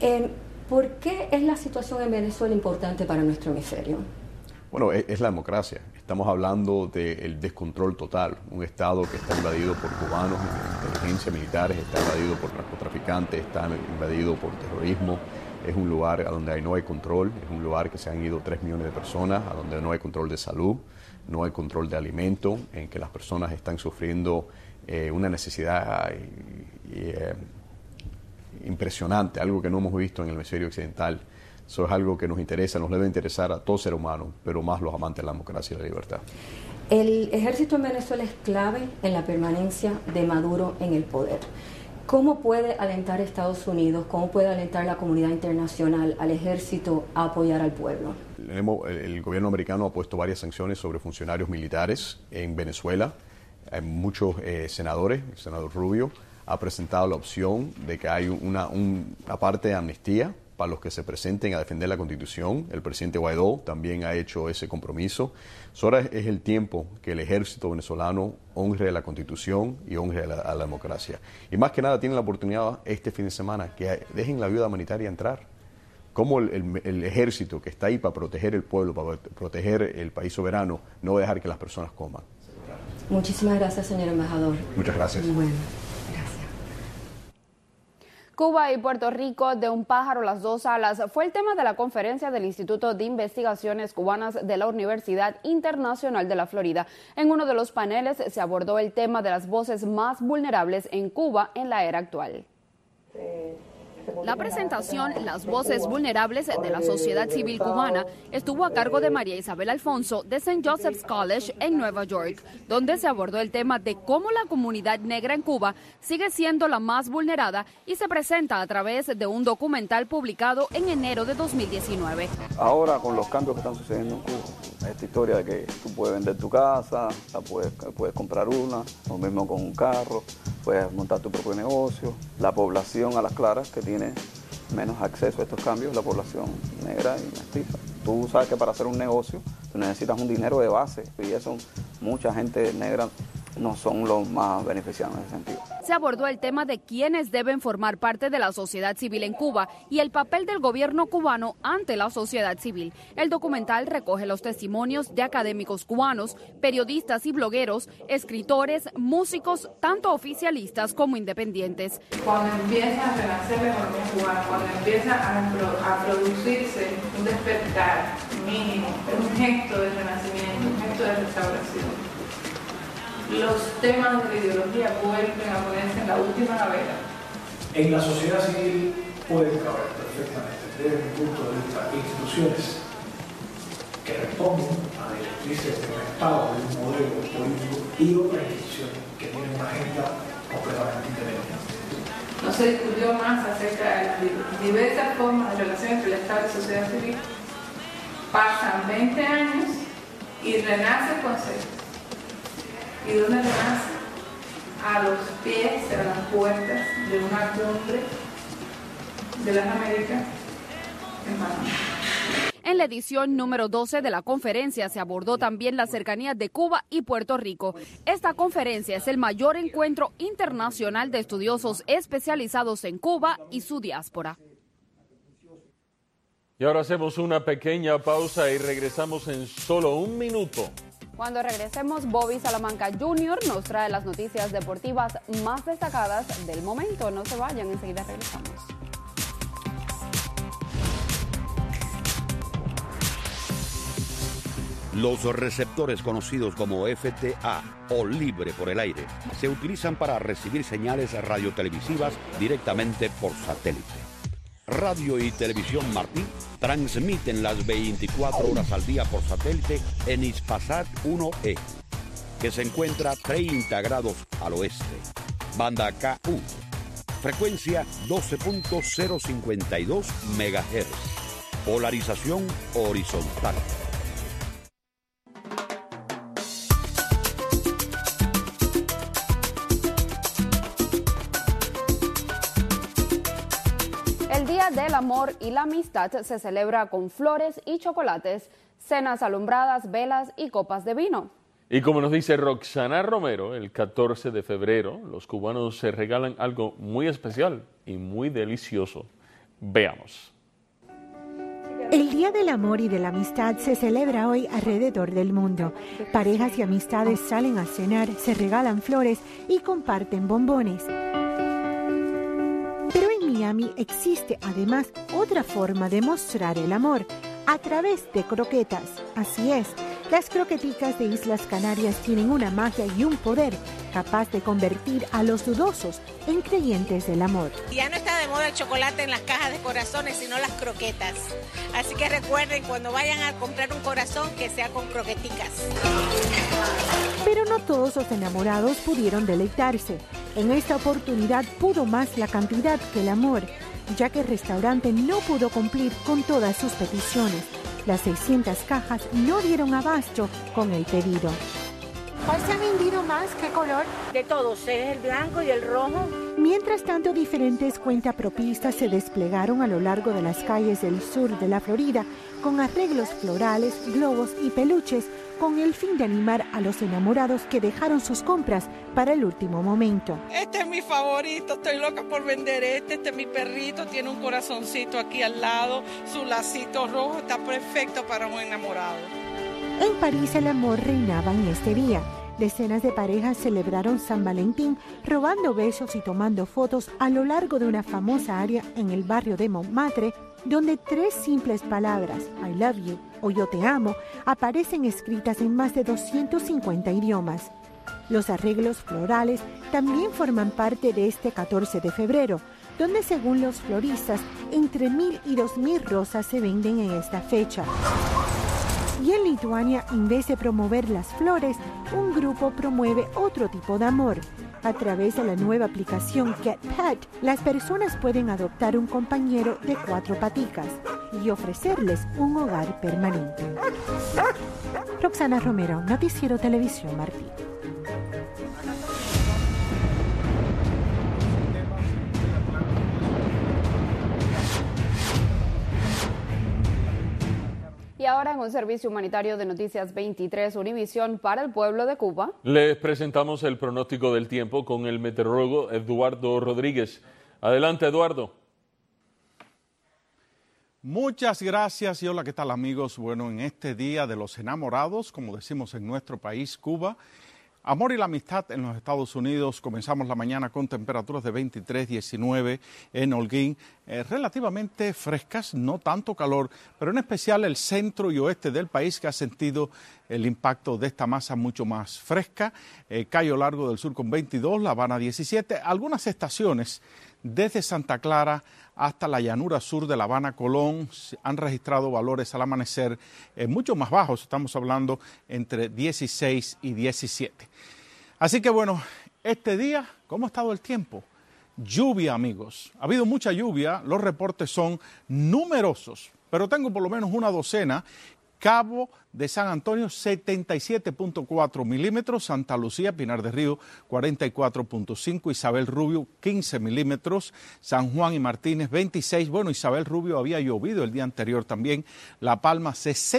¿Por qué es la situación en Venezuela importante para nuestro hemisferio? Bueno, es la democracia. Estamos hablando del descontrol total. Un Estado que está invadido por cubanos, inteligencia, militares, está invadido por narcotraficantes, está invadido por terrorismo. Es un lugar a donde no hay control, es un lugar que se han ido 3 millones de personas, a donde no hay control de salud, no hay control de alimento, en que las personas están sufriendo una necesidad impresionante, algo que no hemos visto en el hemisferio occidental. Eso es algo que nos interesa, nos debe interesar a todo ser humano, pero más los amantes de la democracia y la libertad. El ejército en Venezuela es clave en la permanencia de Maduro en el poder. ¿Cómo puede alentar Estados Unidos, cómo puede alentar la comunidad internacional al ejército a apoyar al pueblo? El gobierno americano ha puesto varias sanciones sobre funcionarios militares en Venezuela. Hay muchos senadores, el senador Rubio ha presentado la opción de que hay una parte de amnistía para los que se presenten a defender la Constitución. El presidente Guaidó también ha hecho ese compromiso. Ahora es el tiempo que el ejército venezolano honre la Constitución y honre a la democracia. Y más que nada tienen la oportunidad este fin de semana que dejen la ayuda humanitaria entrar. Como el ejército que está ahí para proteger el pueblo, para proteger el país soberano, no va a dejar que las personas coman. Muchísimas gracias, señor embajador. Muchas gracias. Bueno. Cuba y Puerto Rico, de un pájaro las dos alas, fue el tema de la conferencia del Instituto de Investigaciones Cubanas de la Universidad Internacional de la Florida. En uno de los paneles se abordó el tema de las voces más vulnerables en Cuba en la era actual. La presentación Las voces vulnerables de la sociedad civil cubana estuvo a cargo de María Isabel Alfonso de St. Joseph's College en Nueva York, donde se abordó el tema de cómo la comunidad negra en Cuba sigue siendo la más vulnerada y se presenta a través de un documental publicado en enero de 2019. Ahora, con los cambios que están sucediendo en Cuba, esta historia de que tú puedes vender tu casa, puedes comprar una, lo mismo con un carro, puedes montar tu propio negocio. La población a las claras que tiene menos acceso a estos cambios, la población negra y mestiza. Tú sabes que para hacer un negocio tú necesitas un dinero de base y eso mucha gente negra no son los más beneficiados en ese sentido. Se abordó el tema de quiénes deben formar parte de la sociedad civil en Cuba y el papel del gobierno cubano ante la sociedad civil. El documental recoge los testimonios de académicos cubanos, periodistas y blogueros, escritores, músicos, tanto oficialistas como independientes. Cuando empieza a renacer la economía cubana, cuando empieza a producirse un despertar mínimo, un gesto de renacimiento, un gesto de restauración, los temas de la ideología vuelven a ponerse en la última gaveta. En la sociedad civil pueden caber perfectamente, desde mi punto de vista, instituciones que responden a directrices de respaldo de un modelo político y otras instituciones que tienen una agenda completamente independiente. No se discutió más acerca de las diversas formas de relación entre el Estado y la sociedad civil. Pasan 20 años y renace el concepto. ¿Y dónde renace? A los pies, a las puertas de una cumbre de las Américas en Panamá. En la edición número 12 de la conferencia se abordó también la cercanía de Cuba y Puerto Rico. Esta conferencia es el mayor encuentro internacional de estudiosos especializados en Cuba y su diáspora. Y ahora hacemos una pequeña pausa y regresamos en solo un minuto. Cuando regresemos, Bobby Salamanca Jr. nos trae las noticias deportivas más destacadas del momento. No se vayan, enseguida regresamos. Los receptores conocidos como FTA o libre por el aire se utilizan para recibir señales radiotelevisivas directamente por satélite. Radio y Televisión Martí transmiten las 24 horas al día por satélite en Hispasat 1E, que se encuentra 30 grados al oeste. Banda KU, frecuencia 12.052 MHz, polarización horizontal. El Día del Amor y la Amistad se celebra con flores y chocolates, cenas alumbradas, velas y copas de vino. Y como nos dice Roxana Romero, el 14 de febrero los cubanos se regalan algo muy especial y muy delicioso. Veamos. El Día del Amor y de la Amistad se celebra hoy alrededor del mundo. Parejas y amistades salen a cenar, se regalan flores y comparten bombones. Pero en Miami existe además otra forma de mostrar el amor, a través de croquetas. Así es, las croqueticas de Islas Canarias tienen una magia y un poder capaz de convertir a los dudosos en creyentes del amor. Ya no está de moda el chocolate en las cajas de corazones, sino las croquetas. Así que recuerden, cuando vayan a comprar un corazón, que sea con croqueticas. Pero no todos los enamorados pudieron deleitarse. En esta oportunidad pudo más la cantidad que el amor, ya que el restaurante no pudo cumplir con todas sus peticiones. Las 600 cajas no dieron abasto con el pedido. ¿Cuál se ha vendido más? ¿Qué color? De todos, es el blanco y el rojo. Mientras tanto, diferentes cuentapropistas se desplegaron a lo largo de las calles del sur de la Florida con arreglos florales, globos y peluches con el fin de animar a los enamorados que dejaron sus compras para el último momento. Este es mi favorito, estoy loca por vender este es mi perrito, tiene un corazoncito aquí al lado, su lacito rojo, está perfecto para un enamorado. En París el amor reinaba en este día. Decenas de parejas celebraron San Valentín robando besos y tomando fotos a lo largo de una famosa área en el barrio de Montmartre, donde 3 simples palabras, I love you o yo te amo, aparecen escritas en más de 250 idiomas. Los arreglos florales también forman parte de este 14 de febrero, donde según los floristas, entre 1.000 y 2.000 rosas se venden en esta fecha. Y en Lituania, en vez de promover las flores, un grupo promueve otro tipo de amor. A través de la nueva aplicación Get Pet, las personas pueden adoptar un compañero de 4 paticas y ofrecerles un hogar permanente. Roxana Romero, Noticiero Televisión Martí. Y ahora en un servicio humanitario de Noticias 23 Univisión para el pueblo de Cuba. Les presentamos el pronóstico del tiempo con el meteorólogo Eduardo Rodríguez. Adelante, Eduardo. Muchas gracias y hola, ¿qué tal amigos? Bueno, en este Día de los Enamorados, como decimos en nuestro país, Cuba, amor y la amistad en los Estados Unidos. Comenzamos la mañana con temperaturas de 23, 19 en Holguín, relativamente frescas, no tanto calor, pero en especial el centro y oeste del país que ha sentido el impacto de esta masa mucho más fresca. Cayo Largo del Sur con 22, La Habana 17, algunas estaciones desde Santa Clara hasta la llanura sur de La Habana, Colón, han registrado valores al amanecer mucho más bajos, estamos hablando entre 16 y 17. Así que bueno, este día, ¿cómo ha estado el tiempo? Lluvia, amigos. Ha habido mucha lluvia, los reportes son numerosos, pero tengo por lo menos una docena. Cabo de San Antonio, 77.4 milímetros, Santa Lucía, Pinar del Río, 44.5, Isabel Rubio, 15 milímetros, San Juan y Martínez, 26, bueno, Isabel Rubio había llovido el día anterior también, La Palma,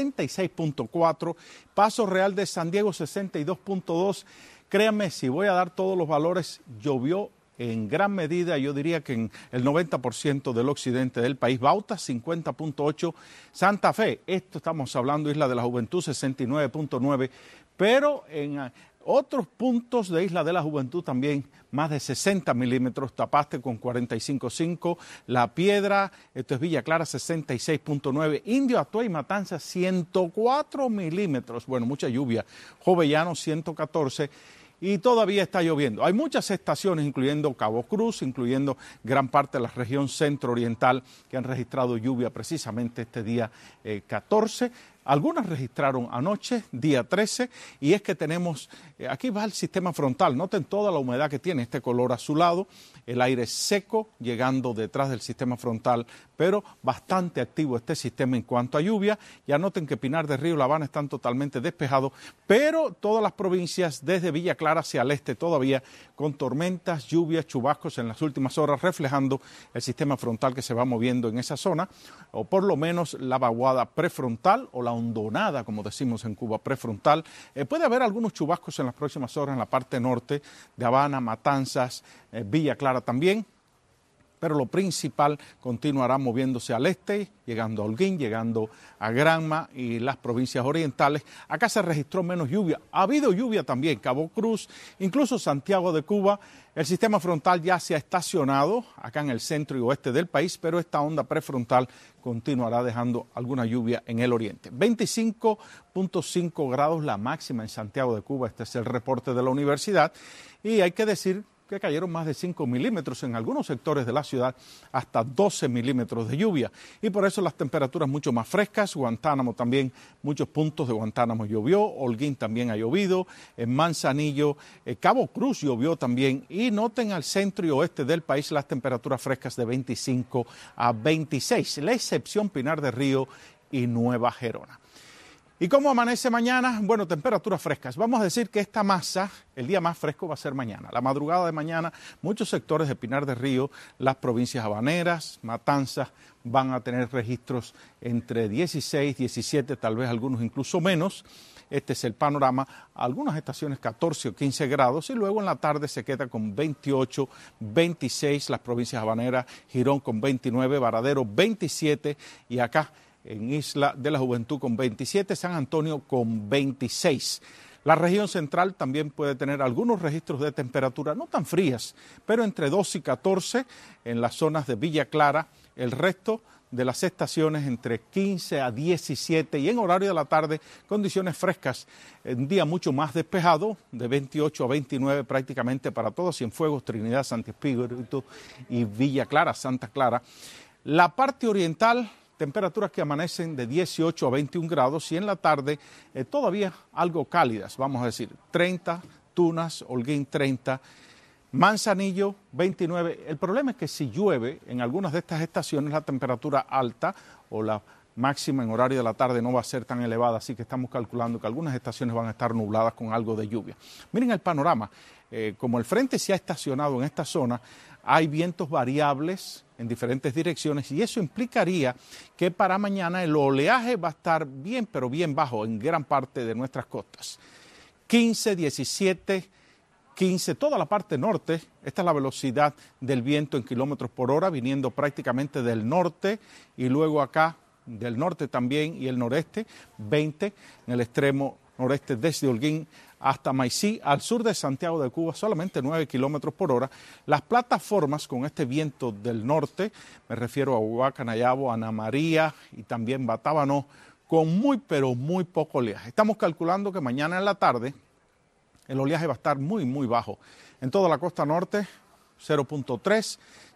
66.4, Paso Real de San Diego, 62.2, créanme, si voy a dar todos los valores, llovió en gran medida, yo diría que en el 90% del occidente del país. Bauta, 50.8. Santa Fe, esto estamos hablando, Isla de la Juventud, 69.9. Pero en otros puntos de Isla de la Juventud también más de 60 milímetros. Tapaste con 45.5. La Piedra, esto es Villa Clara, 66.9. Indio, Atuay y Matanzas, 104 milímetros. Bueno, mucha lluvia. Jovellano, 114. Y todavía está lloviendo. Hay muchas estaciones, incluyendo Cabo Cruz, incluyendo gran parte de la región centro-oriental, que han registrado lluvia precisamente este día 14. Algunas registraron anoche, día 13, y es que tenemos, aquí va el sistema frontal, noten toda la humedad que tiene, este color azulado, el aire seco llegando detrás del sistema frontal, pero bastante activo este sistema en cuanto a lluvia. Ya noten que Pinar del Río y La Habana están totalmente despejados, pero todas las provincias desde Villa Clara hacia el este todavía con tormentas, lluvias, chubascos en las últimas horas, reflejando el sistema frontal que se va moviendo en esa zona, o por lo menos la vaguada prefrontal o la hondonada, como decimos en Cuba, prefrontal. Puede haber algunos chubascos en las próximas horas en la parte norte de Habana, Matanzas, Villa Clara también, pero lo principal continuará moviéndose al este, llegando a Holguín, llegando a Granma y las provincias orientales. Acá se registró menos lluvia. Ha habido lluvia también, Cabo Cruz, incluso Santiago de Cuba. El sistema frontal ya se ha estacionado acá en el centro y oeste del país, pero esta onda prefrontal continuará dejando alguna lluvia en el oriente. 25.5 grados la máxima en Santiago de Cuba, este es el reporte de la universidad, y hay que decir que cayeron más de 5 milímetros en algunos sectores de la ciudad, hasta 12 milímetros de lluvia. Y por eso las temperaturas mucho más frescas. Guantánamo también, muchos puntos de Guantánamo llovió, Holguín también ha llovido, en Manzanillo, Cabo Cruz llovió también. Y noten al centro y oeste del país las temperaturas frescas de 25 a 26, la excepción Pinar del Río y Nueva Gerona. ¿Y cómo amanece mañana? Bueno, temperaturas frescas. Vamos a decir que esta masa, el día más fresco va a ser mañana. La madrugada de mañana, muchos sectores de Pinar del Río, las provincias habaneras, Matanzas, van a tener registros entre 16, 17, tal vez algunos incluso menos. Este es el panorama. Algunas estaciones 14 o 15 grados y luego en la tarde se queda con 28, 26 las provincias habaneras, Girón con 29, Varadero 27 y acá en Isla de la Juventud con 27, San Antonio con 26. La región central también puede tener algunos registros de temperatura no tan frías, pero entre 12 y 14 en las zonas de Villa Clara, el resto de las estaciones entre 15 a 17 y en horario de la tarde condiciones frescas, un día mucho más despejado, de 28 a 29 prácticamente para todos, Cienfuegos, Trinidad, Santo Espíritu y Villa Clara, Santa Clara. La parte oriental, temperaturas que amanecen de 18 a 21 grados y en la tarde todavía algo cálidas, vamos a decir, 30, Tunas, Holguín 30, Manzanillo 29. El problema es que si llueve en algunas de estas estaciones la temperatura alta o la máxima en horario de la tarde no va a ser tan elevada, así que estamos calculando que algunas estaciones van a estar nubladas con algo de lluvia. Miren el panorama, como el frente se ha estacionado en esta zona, hay vientos variables en diferentes direcciones y eso implicaría que para mañana el oleaje va a estar bien, pero bien bajo en gran parte de nuestras costas. 15, 17, 15, toda la parte norte, esta es la velocidad del viento en kilómetros por hora, viniendo prácticamente del norte y luego acá del norte también y el noreste, 20 en el extremo noreste desde Holguín hasta Maicí, al sur de Santiago de Cuba, solamente 9 kilómetros por hora. Las plataformas con este viento del norte, me refiero a Huacanayabo, Ana María y también Batabanó, con muy pero muy poco oleaje. Estamos calculando que mañana en la tarde el oleaje va a estar muy bajo. En toda la costa norte, 0.3,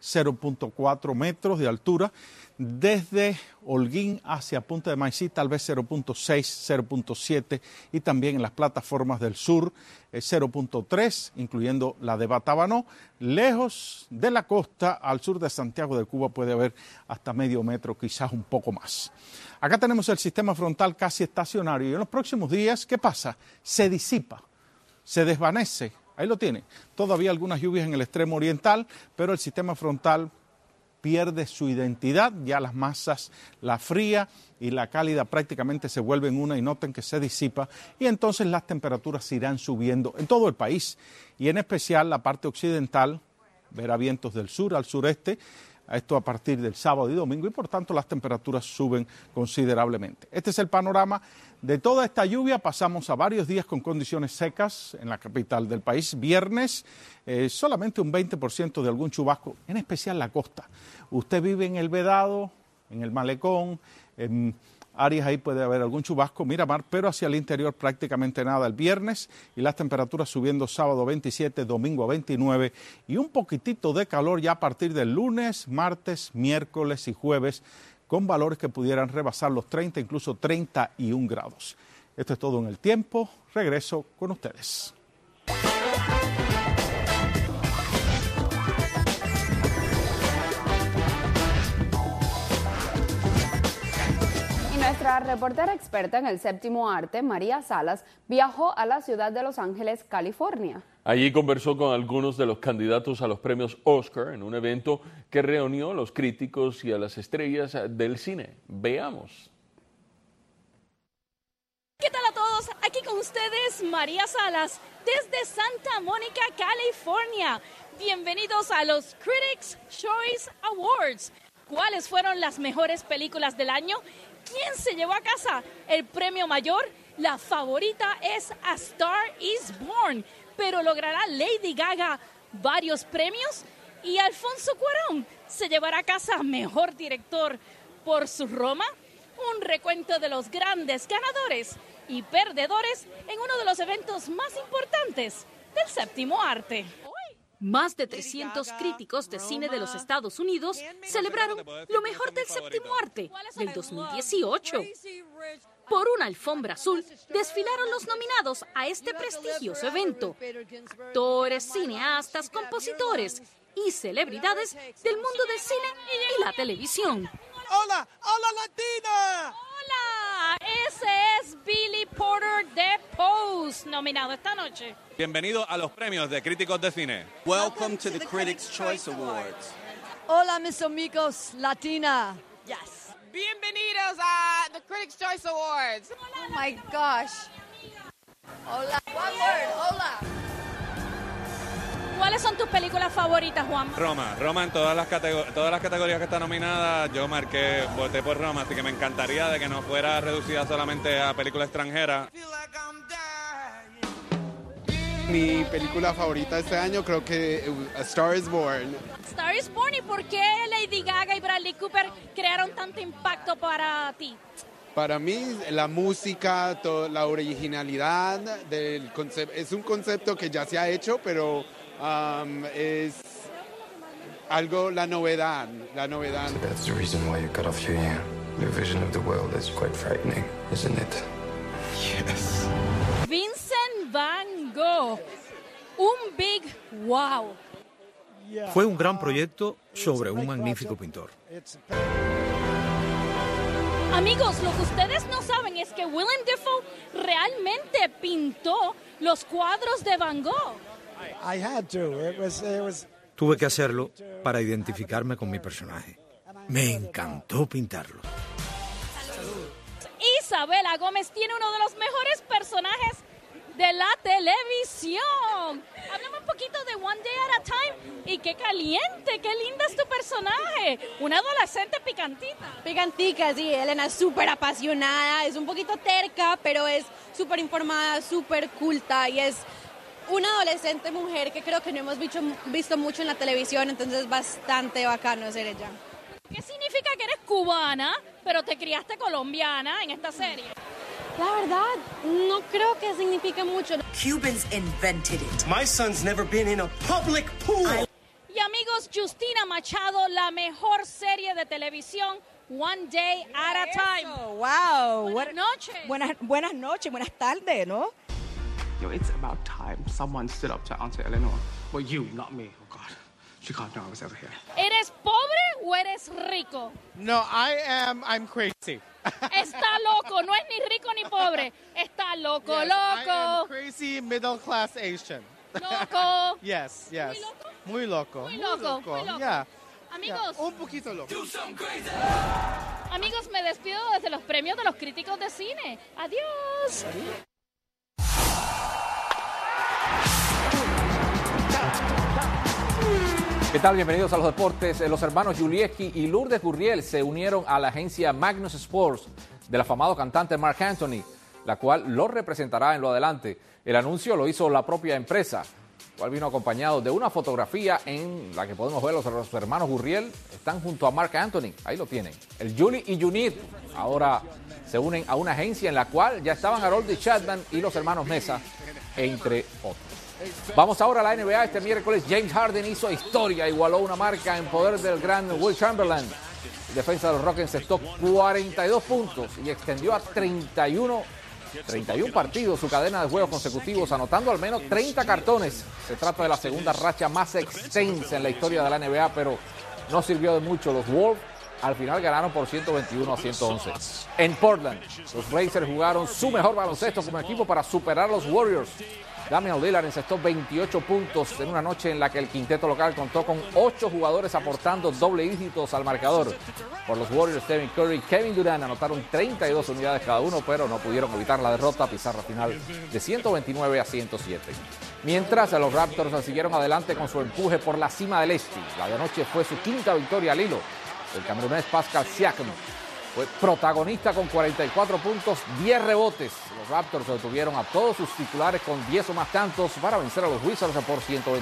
0.4 metros de altura. Desde Holguín hacia Punta de Maicí, tal vez 0.6, 0.7 y también en las plataformas del sur, 0.3, incluyendo la de Batabanó. Lejos de la costa, al sur de Santiago de Cuba, puede haber hasta medio metro, quizás un poco más. Acá tenemos el sistema frontal casi estacionario y en los próximos días, ¿qué pasa? Se disipa. Se desvanece, ahí lo tiene. Todavía algunas lluvias en el extremo oriental, pero el sistema frontal pierde su identidad, ya las masas, la fría y la cálida prácticamente se vuelven una y noten que se disipa y entonces las temperaturas irán subiendo en todo el país y en especial la parte occidental verá vientos del sur al sureste, esto a partir del sábado y domingo y por tanto las temperaturas suben considerablemente. Este es el panorama de toda esta lluvia. Pasamos a varios días con condiciones secas en la capital del país. Viernes solamente un 20% de algún chubasco, en especial la costa. Usted vive en el Vedado, en el Malecón, en áreas ahí puede haber algún chubasco, Miramar, pero hacia el interior prácticamente nada el viernes y las temperaturas subiendo sábado 27, domingo 29 y un poquitito de calor ya a partir del lunes, martes, miércoles y jueves con valores que pudieran rebasar los 30, incluso 31 grados. Esto es todo en el tiempo. Regreso con ustedes. Nuestra reportera experta en el séptimo arte, María Salas, viajó a la ciudad de Los Ángeles, California. Allí conversó con algunos de los candidatos a los premios Oscar en un evento que reunió a los críticos y a las estrellas del cine. Veamos. ¿Qué tal a todos? Aquí con ustedes María Salas desde Santa Mónica, California. Bienvenidos a los Critics' Choice Awards. ¿Cuáles fueron las mejores películas del año? ¿Quién se llevó a casa el premio mayor? La favorita es A Star is Born, pero ¿logrará Lady Gaga varios premios? ¿Y Alfonso Cuarón se llevará a casa mejor director por su Roma? Un recuento de los grandes ganadores y perdedores en uno de los eventos más importantes del séptimo arte. Más de 300 críticos de cine de los Estados Unidos celebraron lo mejor del séptimo arte del 2018. Por una alfombra azul desfilaron los nominados a este prestigioso evento. Actores, cineastas, compositores y celebridades del mundo del cine y la televisión. ¡Hola! ¡Hola, Latina! ¡Hola! Ese es Billy Porter de Pose, nominado esta noche. Bienvenido a los premios de críticos de cine. Welcome to the Critics' Choice Awards. Hola, mis amigos Latina. Yes. Bienvenidos a the Critics' Choice Awards. Oh my gosh. Hola. One word. Hola. ¿Cuáles son tus películas favoritas, Juan? Roma en todas las categorías que está nominada, yo voté por Roma, así que me encantaría de que no fuera reducida solamente a película extranjera. Mi película favorita este año creo que A Star is Born. Star is Born, ¿y por qué Lady Gaga y Bradley Cooper crearon tanto impacto para ti? Para mí la música, la originalidad del concepto, es un concepto que ya se ha hecho, pero es algo, la novedad. That's the reason why you cut off your ear. Your vision of the world is quite frightening, isn't it? Yes. Vincent Van Gogh, un big wow. Fue un gran proyecto sobre un magnífico pintor. Amigos, lo que ustedes no saben es que Willem Dafoe realmente pintó los cuadros de Van Gogh. Tuve que hacerlo para identificarme con mi personaje. Me encantó pintarlo. Isabela Gómez tiene uno de los mejores personajes de la televisión. Háblame un poquito de One Day at a Time. Y qué caliente, qué linda es tu personaje. Una adolescente picantita. Picantica, sí. Elena es súper apasionada, es un poquito terca, pero es súper informada, súper culta y es una adolescente mujer que creo que no hemos visto mucho en la televisión, entonces es bastante bacano ser ella. ¿Qué significa que eres cubana, pero te criaste colombiana en esta serie? La verdad, no creo que signifique mucho. Cubans invented it. My son's never been in a public pool. Y amigos, Justina Machado, la mejor serie de televisión, One Day at a Time. Wow. Buenas noches. Buenas noches, buenas tardes, ¿no? It's about time someone stood up to Auntie Eleanor. Well, you, not me. Oh, God. She can't know I was ever here. ¿Eres pobre o eres rico? No, I'm crazy. Está loco, no es ni rico ni pobre. Está loco, yes, loco. I am crazy middle class Asian. Loco. Yes. ¿Muy loco? Muy loco. Yeah. Amigos. Yeah, un poquito loco. Amigos, me despido desde los premios de los críticos de cine. Adiós. ¿Qué tal? Bienvenidos a los deportes. Los hermanos Julieski y Lourdes Gurriel se unieron a la agencia Magnus Sports del afamado cantante Marc Anthony, la cual lo representará en lo adelante. El anuncio lo hizo la propia empresa, cual vino acompañado de una fotografía en la que podemos ver los hermanos Gurriel están junto a Marc Anthony. Ahí lo tienen. El Julie y Junit ahora se unen a una agencia en la cual ya estaban Harold Chapman y los hermanos Mesa, entre otros. Vamos ahora a la NBA. Este miércoles James Harden hizo historia, igualó una marca en poder del gran Will Chamberlain. El defensa de los Rockets encestó 42 puntos y extendió a 31 partidos su cadena de juegos consecutivos, anotando al menos 30 cartones. Se trata de la segunda racha más extensa en la historia de la NBA, pero no sirvió de mucho. Los Wolves al final ganaron por 121-111. En Portland, los Blazers jugaron su mejor baloncesto como equipo para superar a los Warriors. Damian Lillard encestó 28 puntos en una noche en la que el quinteto local contó con 8 jugadores aportando doble dígitos al marcador. Por los Warriors, Stephen Curry y Kevin Durant anotaron 32 unidades cada uno, pero no pudieron evitar la derrota, pizarra final de 129-107. Mientras, los Raptors siguieron adelante con su empuje por la cima del este. La de anoche fue su quinta victoria al hilo. El camerunés Pascal Siakam fue protagonista con 44 puntos, 10 rebotes. Los Raptors detuvieron a todos sus titulares con 10 o más tantos para vencer a los Wizards por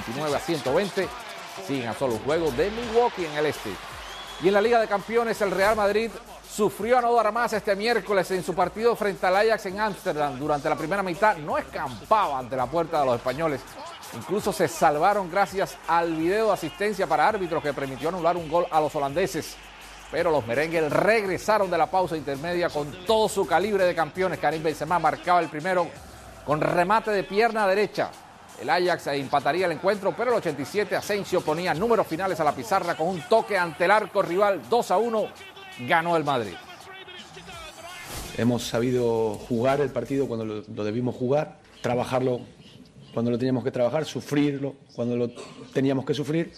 129-120. Siguen a solo juego de Milwaukee en el este. Y en la Liga de Campeones, el Real Madrid sufrió a no dar más este miércoles en su partido frente al Ajax en Ámsterdam. Durante la primera mitad no escampaba ante la puerta de los españoles. Incluso se salvaron gracias al video de asistencia para árbitros que permitió anular un gol a los holandeses. Pero los merengues regresaron de la pausa intermedia con todo su calibre de campeones. Karim Benzema marcaba el primero con remate de pierna derecha. El Ajax empataría el encuentro, pero el 87 Asensio ponía números finales a la pizarra con un toque ante el arco rival. 2-1, ganó el Madrid. Hemos sabido jugar el partido cuando lo debimos jugar, trabajarlo cuando lo teníamos que trabajar, sufrirlo cuando lo teníamos que sufrir.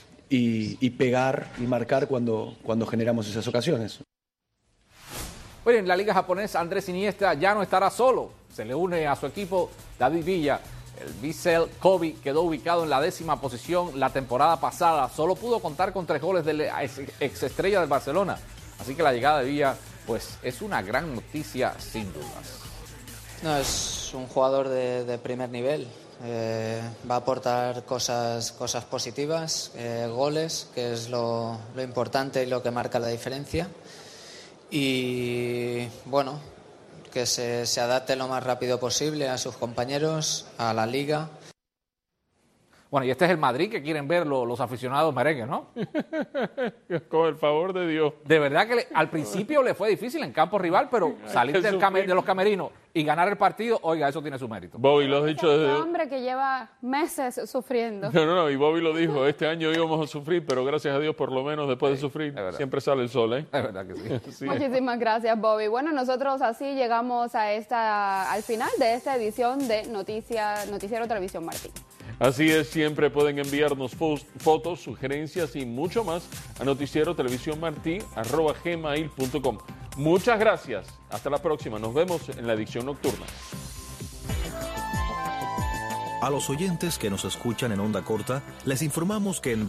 Y pegar y marcar cuando generamos esas ocasiones. Bueno, en la Liga Japonesa, Andrés Iniesta ya no estará solo. Se le une a su equipo David Villa. El Vissel Kobe quedó ubicado en la 10ª posición la temporada pasada. Solo pudo contar con 3 goles de la exestrella del Barcelona. Así que la llegada de Villa, pues, es una gran noticia sin dudas. No, es un jugador de primer nivel. va a aportar cosas positivas, goles, que es lo importante y lo que marca la diferencia. Y bueno, que se adapte lo más rápido posible a sus compañeros, a la liga. Bueno, y este es el Madrid que quieren ver los aficionados merengues, ¿no? Con el favor de Dios. De verdad que al principio le fue difícil en campo rival, pero salir de los camerinos y ganar el partido, oiga, eso tiene su mérito. Bobby lo has dicho desde... Un hombre que lleva meses sufriendo. No, y Bobby lo dijo, este año íbamos a sufrir, pero gracias a Dios, por lo menos después de sufrir, siempre sale el sol, ¿eh? Es verdad que sí. Sí. Muchísimas gracias, Bobby. Bueno, nosotros así llegamos al final de esta edición de Noticiero Televisión Martí. Así es, siempre pueden enviarnos fotos, sugerencias y mucho más a noticierotelevisiónmartí@gmail.com. Muchas gracias. Hasta la próxima. Nos vemos en la edición nocturna. A los oyentes que nos escuchan en onda corta, les informamos que en